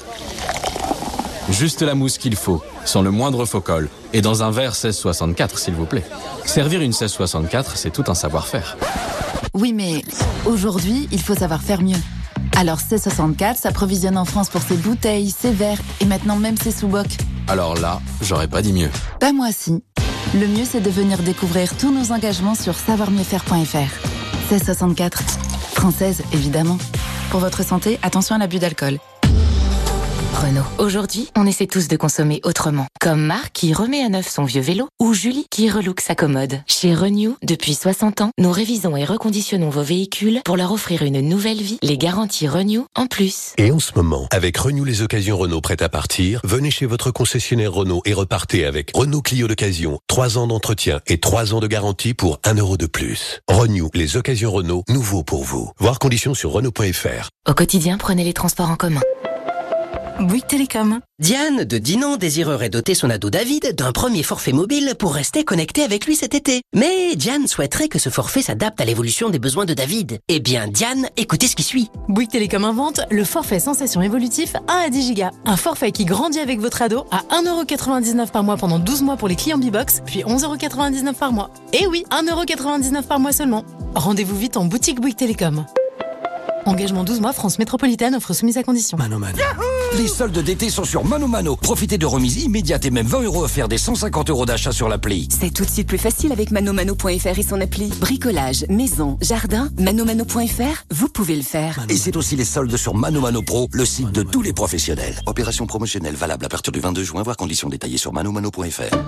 Juste la mousse qu'il faut, sans le moindre faux col, et dans un verre seize soixante-quatre s'il vous plaît. Servir une seize soixante-quatre, c'est tout un savoir-faire. Oui, mais aujourd'hui, il faut savoir faire mieux. Alors seize soixante-quatre s'approvisionne en France pour ses bouteilles, ses verres et maintenant même ses sous-bocs. Alors là, j'aurais pas dit mieux. Pas moi si. Le mieux, c'est de venir découvrir tous nos engagements sur savoir mieux faire point f r. seize soixante-quatre. Française, évidemment. Pour votre santé, attention à l'abus d'alcool. Renault. Aujourd'hui, on essaie tous de consommer autrement. Comme Marc qui remet à neuf son vieux vélo ou Julie qui relook sa commode. Chez Renew, depuis soixante ans, nous révisons et reconditionnons vos véhicules pour leur offrir une nouvelle vie. Les garanties Renew en plus. Et en ce moment, avec Renew les occasions Renault prêtes à partir, venez chez votre concessionnaire Renault et repartez avec Renault Clio d'occasion, trois ans d'entretien et trois ans de garantie pour un euro de plus. Renew les occasions Renault, nouveau pour vous. Voir conditions sur Renault point f r. Au quotidien, prenez les transports en commun. Bouygues Télécom. Diane de Dinan désirerait doter son ado David d'un premier forfait mobile pour rester connecté avec lui cet été. Mais Diane souhaiterait que ce forfait s'adapte à l'évolution des besoins de David. Eh bien, Diane, écoutez ce qui suit. Bouygues Télécom invente le forfait sensation évolutif un à dix gigas. Un forfait qui grandit avec votre ado à un euro quatre-vingt-dix-neuf par mois pendant douze mois pour les clients B-Box, puis onze euros quatre-vingt-dix-neuf par mois. Et oui, un euro quatre-vingt-dix-neuf par mois seulement. Rendez-vous vite en boutique Bouygues Télécom. Engagement douze mois, France Métropolitaine, offre soumise à condition. Mano Mano. Les soldes d'été sont sur Mano Mano. Profitez de remises immédiates et même vingt euros offerts des cent cinquante euros d'achat sur l'appli. C'est tout de suite plus facile avec manomano point f r et son appli. Bricolage, maison, jardin, manomano point f r, vous pouvez le faire. Et c'est aussi les soldes sur Mano Mano Pro, le site de tous les professionnels. Opération promotionnelle valable à partir du vingt-deux juin, voir conditions détaillées sur manomano point f r.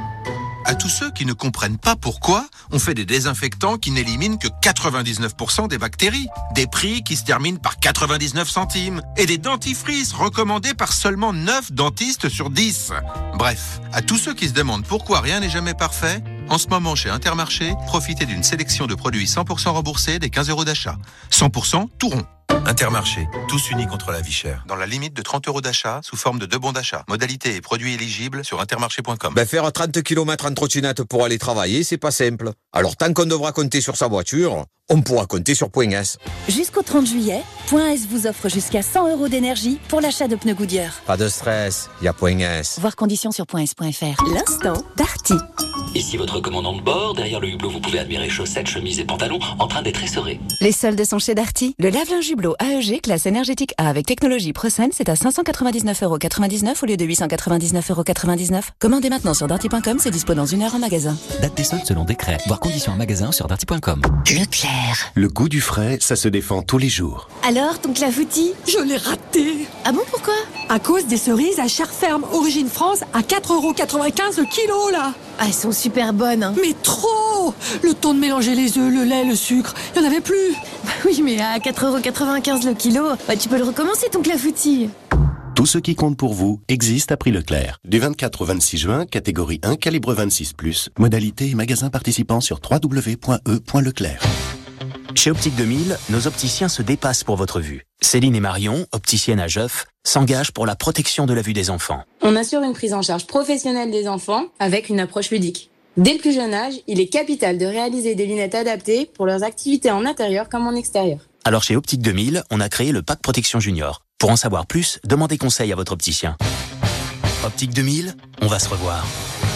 À tous ceux qui ne comprennent pas pourquoi on fait des désinfectants qui n'éliminent que quatre-vingt-dix-neuf pour cent des bactéries, des prix qui se terminent par quatre-vingt-dix-neuf centimes et des dentifrices recommandés par seulement neuf dentistes sur dix. Bref, à tous ceux qui se demandent pourquoi rien n'est jamais parfait, en ce moment chez Intermarché, profitez d'une sélection de produits cent pour cent remboursés des quinze euros d'achat. cent pour cent tout rond. Intermarché, tous unis contre la vie chère. Dans la limite de trente euros d'achat, sous forme de deux bons d'achat. Modalités et produits éligibles sur intermarché point com. Ben faire trente kilomètres en trottinette pour aller travailler, c'est pas simple. Alors tant qu'on devra compter sur sa voiture, on pourra compter sur Point S. Jusqu'au trente juillet, Point S vous offre jusqu'à cent euros d'énergie pour l'achat de pneus Goodyear. Pas de stress, il y a Point S. Voir conditions sur point s point f r. L'instant Darty. Ici votre commandant de bord. Derrière le hublot, vous pouvez admirer chaussettes, chemises et pantalons en train d'être essorés. Les soldes sont chez Darty. Le lave-linge hublot A E G classe énergétique A avec technologie ProSense, c'est à cinq cent quatre-vingt-dix-neuf euros quatre-vingt-dix-neuf au lieu de huit cent quatre-vingt-dix-neuf euros quatre-vingt-dix-neuf. Commandez maintenant sur darty point com, c'est dispo dans une heure en magasin. Date des soldes selon décret. Voir conditions en magasin sur darty point com. Leclerc. Le goût du frais, ça se défend tous les jours. Alors, ton clafoutis? Je l'ai raté. Ah bon, pourquoi? À cause des cerises à chair ferme Origine France à quatre euros quatre-vingt-quinze le kilo, là. Ah, elles sont super bonnes, hein. Mais trop! Le temps de mélanger les œufs, le lait, le sucre, il n'y en avait plus. Bah oui, mais à quatre euros quatre-vingt-quinze le kilo, bah tu peux le recommencer, ton clafoutis. Tout ce qui compte pour vous existe à prix Leclerc. Du vingt-quatre au vingt-six juin, catégorie un, calibre vingt-six plus. Modalité et magasins participants sur w w w point e point leclerc. Chez Optique deux mille, nos opticiens se dépassent pour votre vue. Céline et Marion, opticiennes à Jeuf, s'engagent pour la protection de la vue des enfants. On assure une prise en charge professionnelle des enfants avec une approche ludique. Dès le plus jeune âge, il est capital de réaliser des lunettes adaptées pour leurs activités en intérieur comme en extérieur. Alors chez Optique deux mille, on a créé le pack protection junior. Pour en savoir plus, demandez conseil à votre opticien. Optique deux mille, on va se revoir.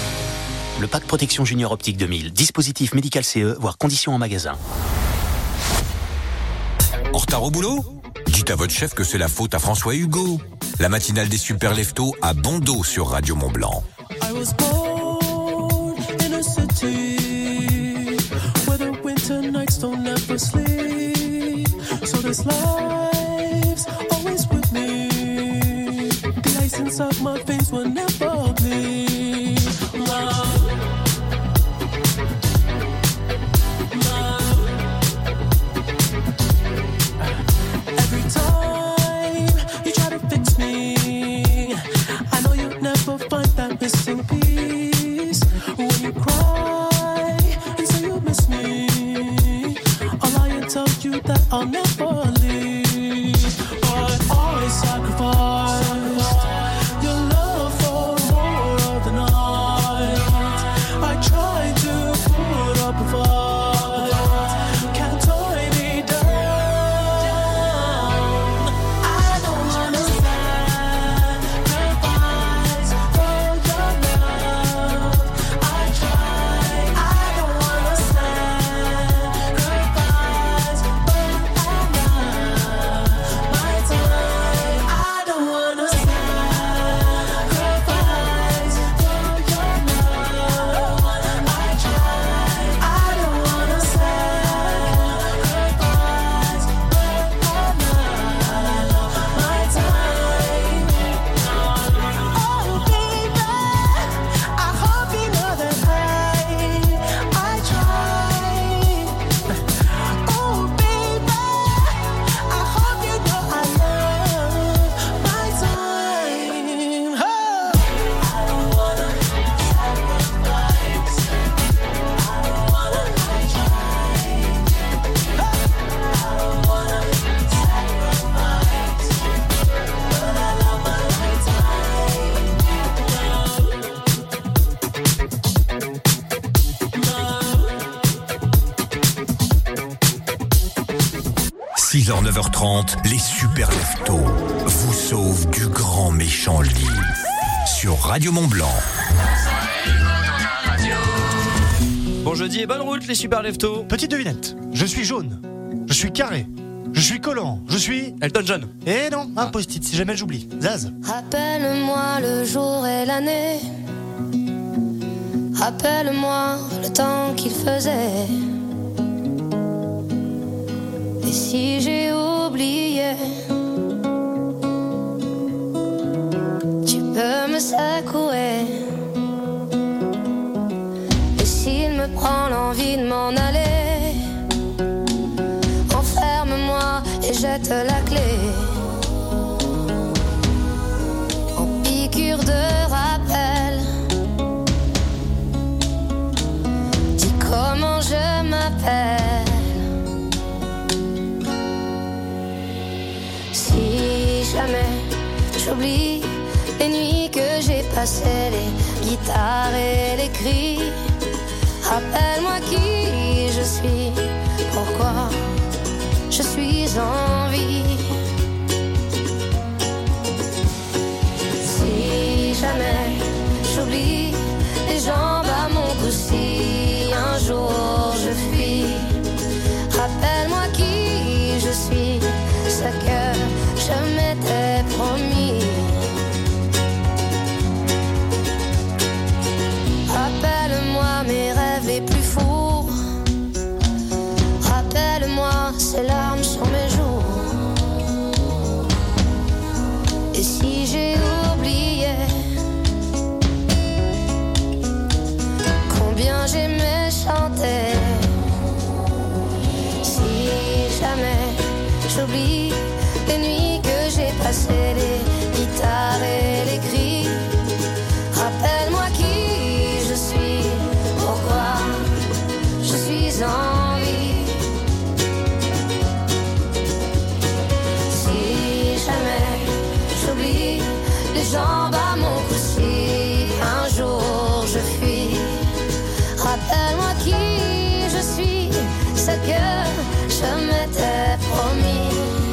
Le pack protection junior Optique deux mille, dispositif médical C E, voire conditions en magasin. En retard au boulot? Dites à votre chef que c'est la faute à François Hugo. La matinale des super leftos à bon dos sur Radio Mont-Blanc. I was born in a city where the winter nights don't ever sleep. So this life's always with me. The ice inside my veins will never bleed. Love. Missing piece when you cry and say you miss me. I'll lie and tell you that I'll never leave, but always sacrifice your love for more of the night. I try to put up a fight, can't tie me down. I don't understand sacrifice for your love. I try, I don't understand sacrifice, but I know. six heures neuf heures trente, les super leftos vous sauvent du grand méchant lit sur Radio Mont-Blanc. Bon jeudi et bonne route les super leftos. Petite devinette, je suis jaune, je suis carré, je suis collant, je suis... Elton John. Eh non, un post-it si jamais j'oublie. Zaz. Rappelle-moi le jour et l'année, rappelle-moi le temps qu'il faisait. Et si j'ai oublié, tu peux me secouer. Et s'il me prend l'envie de m'en aller, enferme-moi et jette la clé. En piqûre de rappel, dis comment je m'appelle. Si jamais j'oublie les nuits que j'ai passées, les guitares et les cris, rappelle-moi qui je suis, pourquoi je suis en vie. Si jamais j'oublie les jambes à mon cou, si un jour je fuis, rappelle-moi qui je suis, ce que je m'étais promis. Rappelle-moi mes rêves les plus fous, rappelle-moi ces larmes sur mes joues. Et si j'ai oublié combien j'aimais chanter, si jamais j'oublie les nuits que j'ai passées, les guitares et les cris, rappelle-moi qui je suis, pourquoi je suis en vie. Si jamais j'oublie les jambes à mon cou, si un jour je fuis, rappelle-moi qui je suis, ce que je m'étais promis.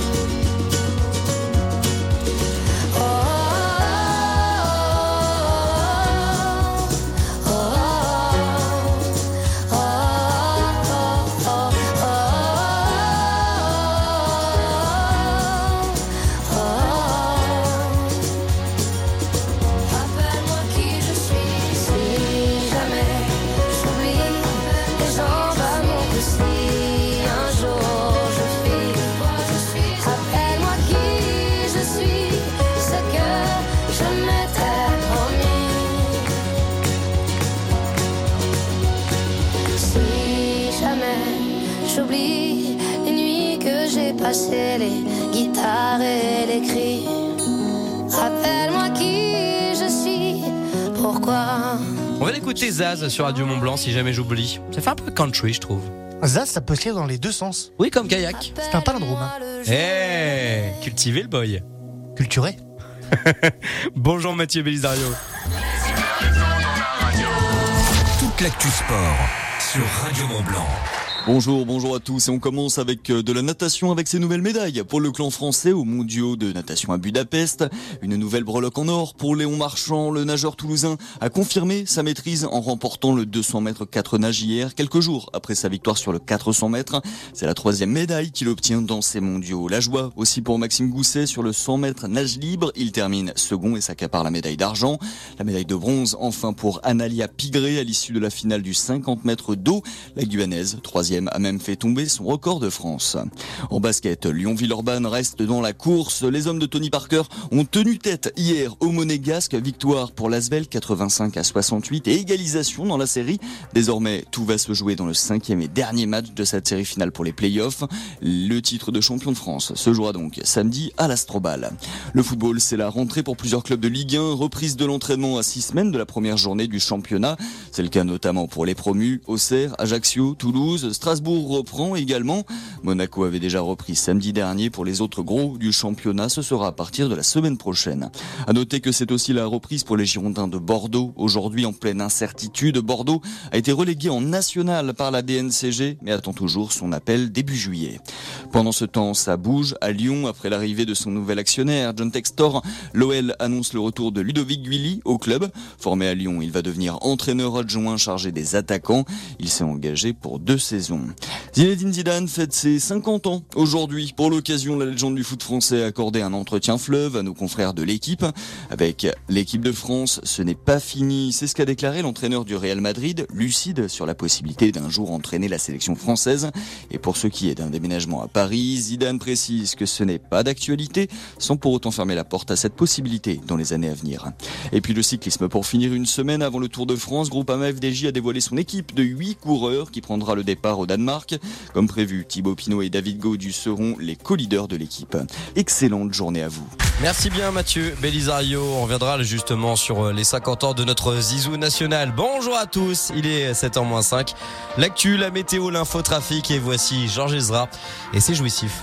J'oublie les nuits que j'ai passées, les guitares et les cris, rappelle-moi qui je suis, pourquoi. On va l'écouter Zaz sur Radio Mont-Blanc si jamais j'oublie. Ça fait un peu country je trouve. Zaz ça peut se lire dans les deux sens. Oui comme kayak. C'est un palindrome. Hein. Eh hey, cultivé le boy. Culturé. Bonjour Mathieu Belisario. Toute l'actu sport sur Radio Mont-Blanc. Bonjour, bonjour à tous et on commence avec de la natation avec ces nouvelles médailles pour le clan français aux mondiaux de natation à Budapest. Une nouvelle breloque en or pour Léon Marchand, le nageur toulousain a confirmé sa maîtrise en remportant le deux cents mètres quatre nages hier, quelques jours après sa victoire sur le quatre cents mètres. C'est la troisième médaille qu'il obtient dans ces mondiaux. La joie aussi pour Maxime Gousset sur le cent mètres nage libre. Il termine second et s'accapare la médaille d'argent. La médaille de bronze enfin pour Analia Pigré à l'issue de la finale du cinquante mètres d'eau. La Guyanaise, troisième, a même fait tomber son record de France. En basket, Lyon-Villeurbanne reste dans la course. Les hommes de Tony Parker ont tenu tête hier au Monégasque. Victoire pour l'Asvel quatre-vingt-cinq à soixante-huit et égalisation dans la série. Désormais, tout va se jouer dans le cinquième et dernier match de cette série finale pour les playoffs. Le titre de champion de France se jouera donc samedi à l'Astrobal. Le football, c'est la rentrée pour plusieurs clubs de Ligue un. Reprise de l'entraînement à six semaines de la première journée du championnat. C'est le cas notamment pour les promus, Auxerre, Ajaccio, Toulouse, Strasbourg reprend également. Monaco avait déjà repris samedi dernier. Pour les autres gros du championnat, ce sera à partir de la semaine prochaine. À noter que c'est aussi la reprise pour les Girondins de Bordeaux. Aujourd'hui, en pleine incertitude, Bordeaux a été relégué en national par la D N C G, mais attend toujours son appel début juillet. Pendant ce temps, ça bouge à Lyon. Après l'arrivée de son nouvel actionnaire, John Textor, l'O L annonce le retour de Ludovic Guilly au club. Formé à Lyon, il va devenir entraîneur adjoint chargé des attaquants. Il s'est engagé pour deux saisons. Zinedine Zidane fête ses cinquante ans aujourd'hui. Pour l'occasion, la légende du foot français a accordé un entretien fleuve à nos confrères de l'équipe. Avec l'équipe de France, ce n'est pas fini. C'est ce qu'a déclaré l'entraîneur du Real Madrid, lucide sur la possibilité d'un jour entraîner la sélection française. Et pour ce qui est d'un déménagement à Paris, Zidane précise que ce n'est pas d'actualité, sans pour autant fermer la porte à cette possibilité dans les années à venir. Et puis le cyclisme pour finir, une semaine avant le Tour de France, Groupama F D J a dévoilé son équipe de huit coureurs qui prendra le départ au Danemark. Comme prévu, Thibaut Pinot et David Gaudu seront les co-leaders de l'équipe. Excellente journée à vous. Merci bien Mathieu Belisario. On reviendra justement sur les cinquante ans de notre Zizou national. Bonjour à tous, il est sept heures moins cinq. L'actu, la météo, l'infotrafic et voici Georges Ezra et c'est jouissif.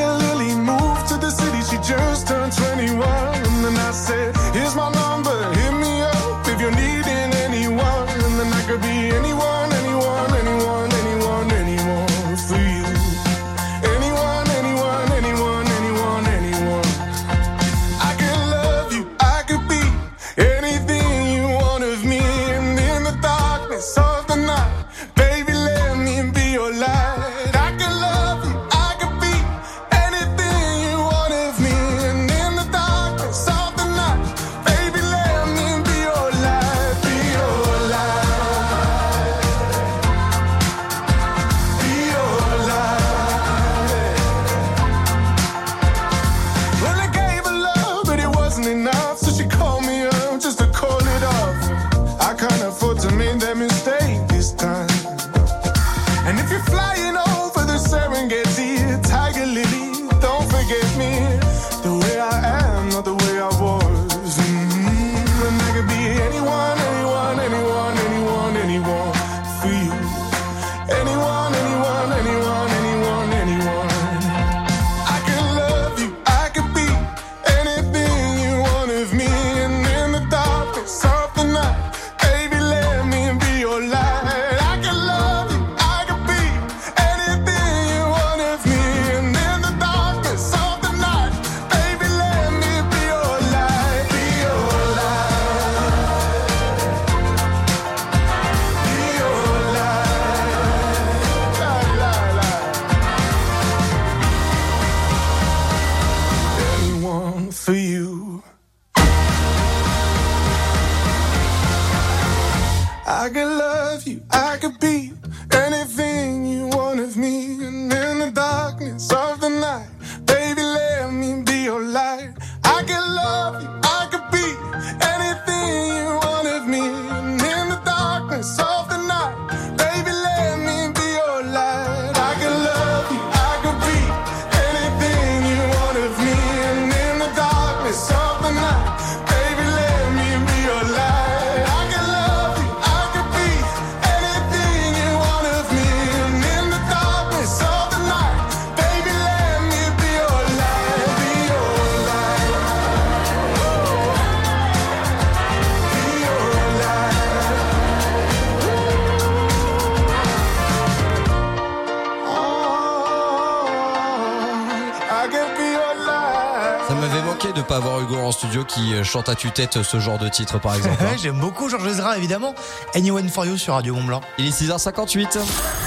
De pas avoir Hugo en studio qui chante à tue-tête ce genre de titre par exemple. Ouais, j'aime beaucoup Georges Ezra évidemment. Anyone for You sur Radio Mont Blanc. Il est six heures cinquante-huit.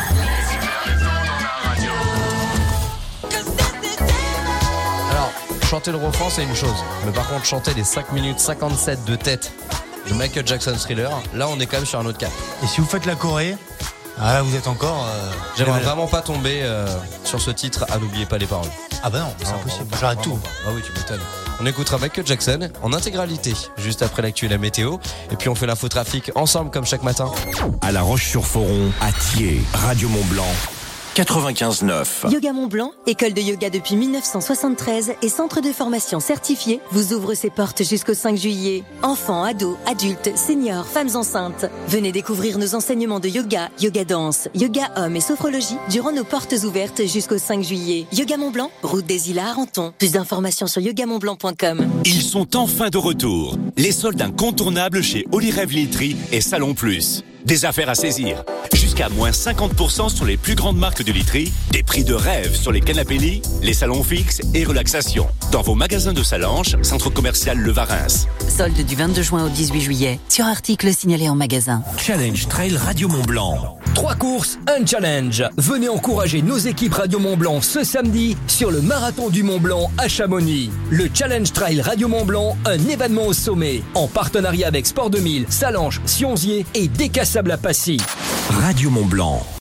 Alors, chanter le refrain c'est une chose, mais par contre chanter les cinq minutes cinquante-sept de tête de Michael Jackson Thriller, là on est quand même sur un autre cap. Et si vous faites la Corée, ah là vous êtes encore... Euh, J'aimerais vraiment pas tomber euh, sur ce titre, ah n'oubliez pas les paroles. Ah bah non, c'est non, impossible, non, j'arrête tout. Ah oui, tu m'étonnes. On écoutera Michael Jackson en intégralité, juste après l'actu et la météo. Et puis on fait l'infotrafic ensemble comme chaque matin. À La Roche-sur-Foron, à Thiers, Radio Mont Blanc, quatre-vingt-quinze neuf. Yoga Mont Blanc, école de yoga depuis mille neuf cent soixante-treize et centre de formation certifié, vous ouvre ses portes jusqu'au cinq juillet. Enfants, ados, adultes, seniors, femmes enceintes. Venez découvrir nos enseignements de yoga, yoga danse, yoga homme et sophrologie durant nos portes ouvertes jusqu'au cinq juillet. Yoga Mont Blanc, route des Îles à Arenton. Plus d'informations sur yoga mont blanc point com. Ils sont enfin de retour. Les soldes incontournables chez Olyrêve Literie et Salon Plus. Des affaires à saisir. Jusqu'à moins cinquante pour cent sur les plus grandes marques de literie. Des prix de rêve sur les canapés lits, les salons fixes et relaxation. Dans vos magasins de Salanches, centre commercial Le Varins. Solde du vingt-deux juin au dix-huit juillet. Sur article signalé en magasin. Challenge Trail Radio Mont Blanc. Trois courses, un challenge. Venez encourager nos équipes Radio Mont Blanc ce samedi sur le Marathon du Mont Blanc à Chamonix. Le Challenge Trail Radio Mont Blanc, un événement au sommet. En partenariat avec Sport deux mille, Salanches, Sionzier et Décassable à Passy. Radio Mont Blanc.